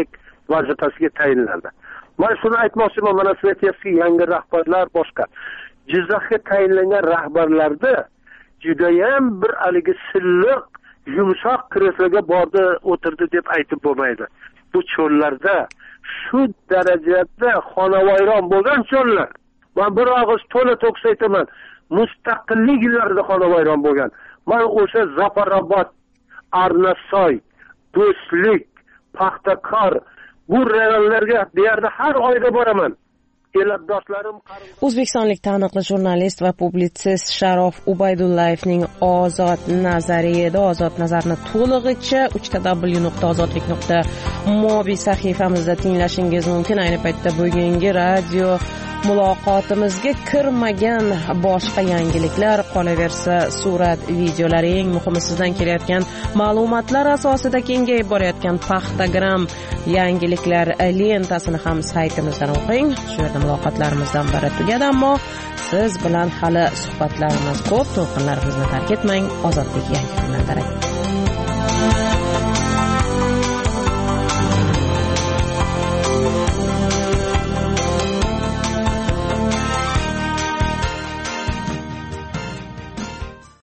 vazifasiga tayinlandi. Men shuni aytmoqchiman, mana siz aytyapsizki, yangi rahbarlar boshqa. Jizzaxga tayinlangan rahbarlarda judayam bir haligi silliq, yumshoq kresloga bordi, o'tirdi deb aytib bo'lmaydi. Bu cho'llarda shu darajada xonavayron bo'lgan cho'llar. Men bir og'iz to'la to'kis aytaman, mustaqillik yillarida xonavayron bo'lgan. Men o'sha Zafarobod, Arnasoy, Do'stlik, Paxtakor bu rayonlarga bu yerda har oyda boraman. Elatdoshlarim O'zbekistonlik taniqli jurnalist va publitsist Sharof Ubaydullayevning Ozod nazariyada Ozod nazarni to'lig'icha uch ta w nuqta ozodlik nuqta mobi sahifamizda tinglashingiz mumkin. Ayni paytda bugungi radio muloqotimizga kirmagan boshqa yangiliklar, qolaversa surat, videolar, eng muhimi sizdan kelayotgan ma'lumotlar asosida kengayib borayotgan Paxtagram yangiliklar lentasini ham saytimizdan o'qing. Shu yerda muloqotlarimizdan biri tugadi, ammo siz bilan hali suhbatlarimiz ko'p. To'lqinlarimizni tark etmang. Ozodlik yangi kundan darak.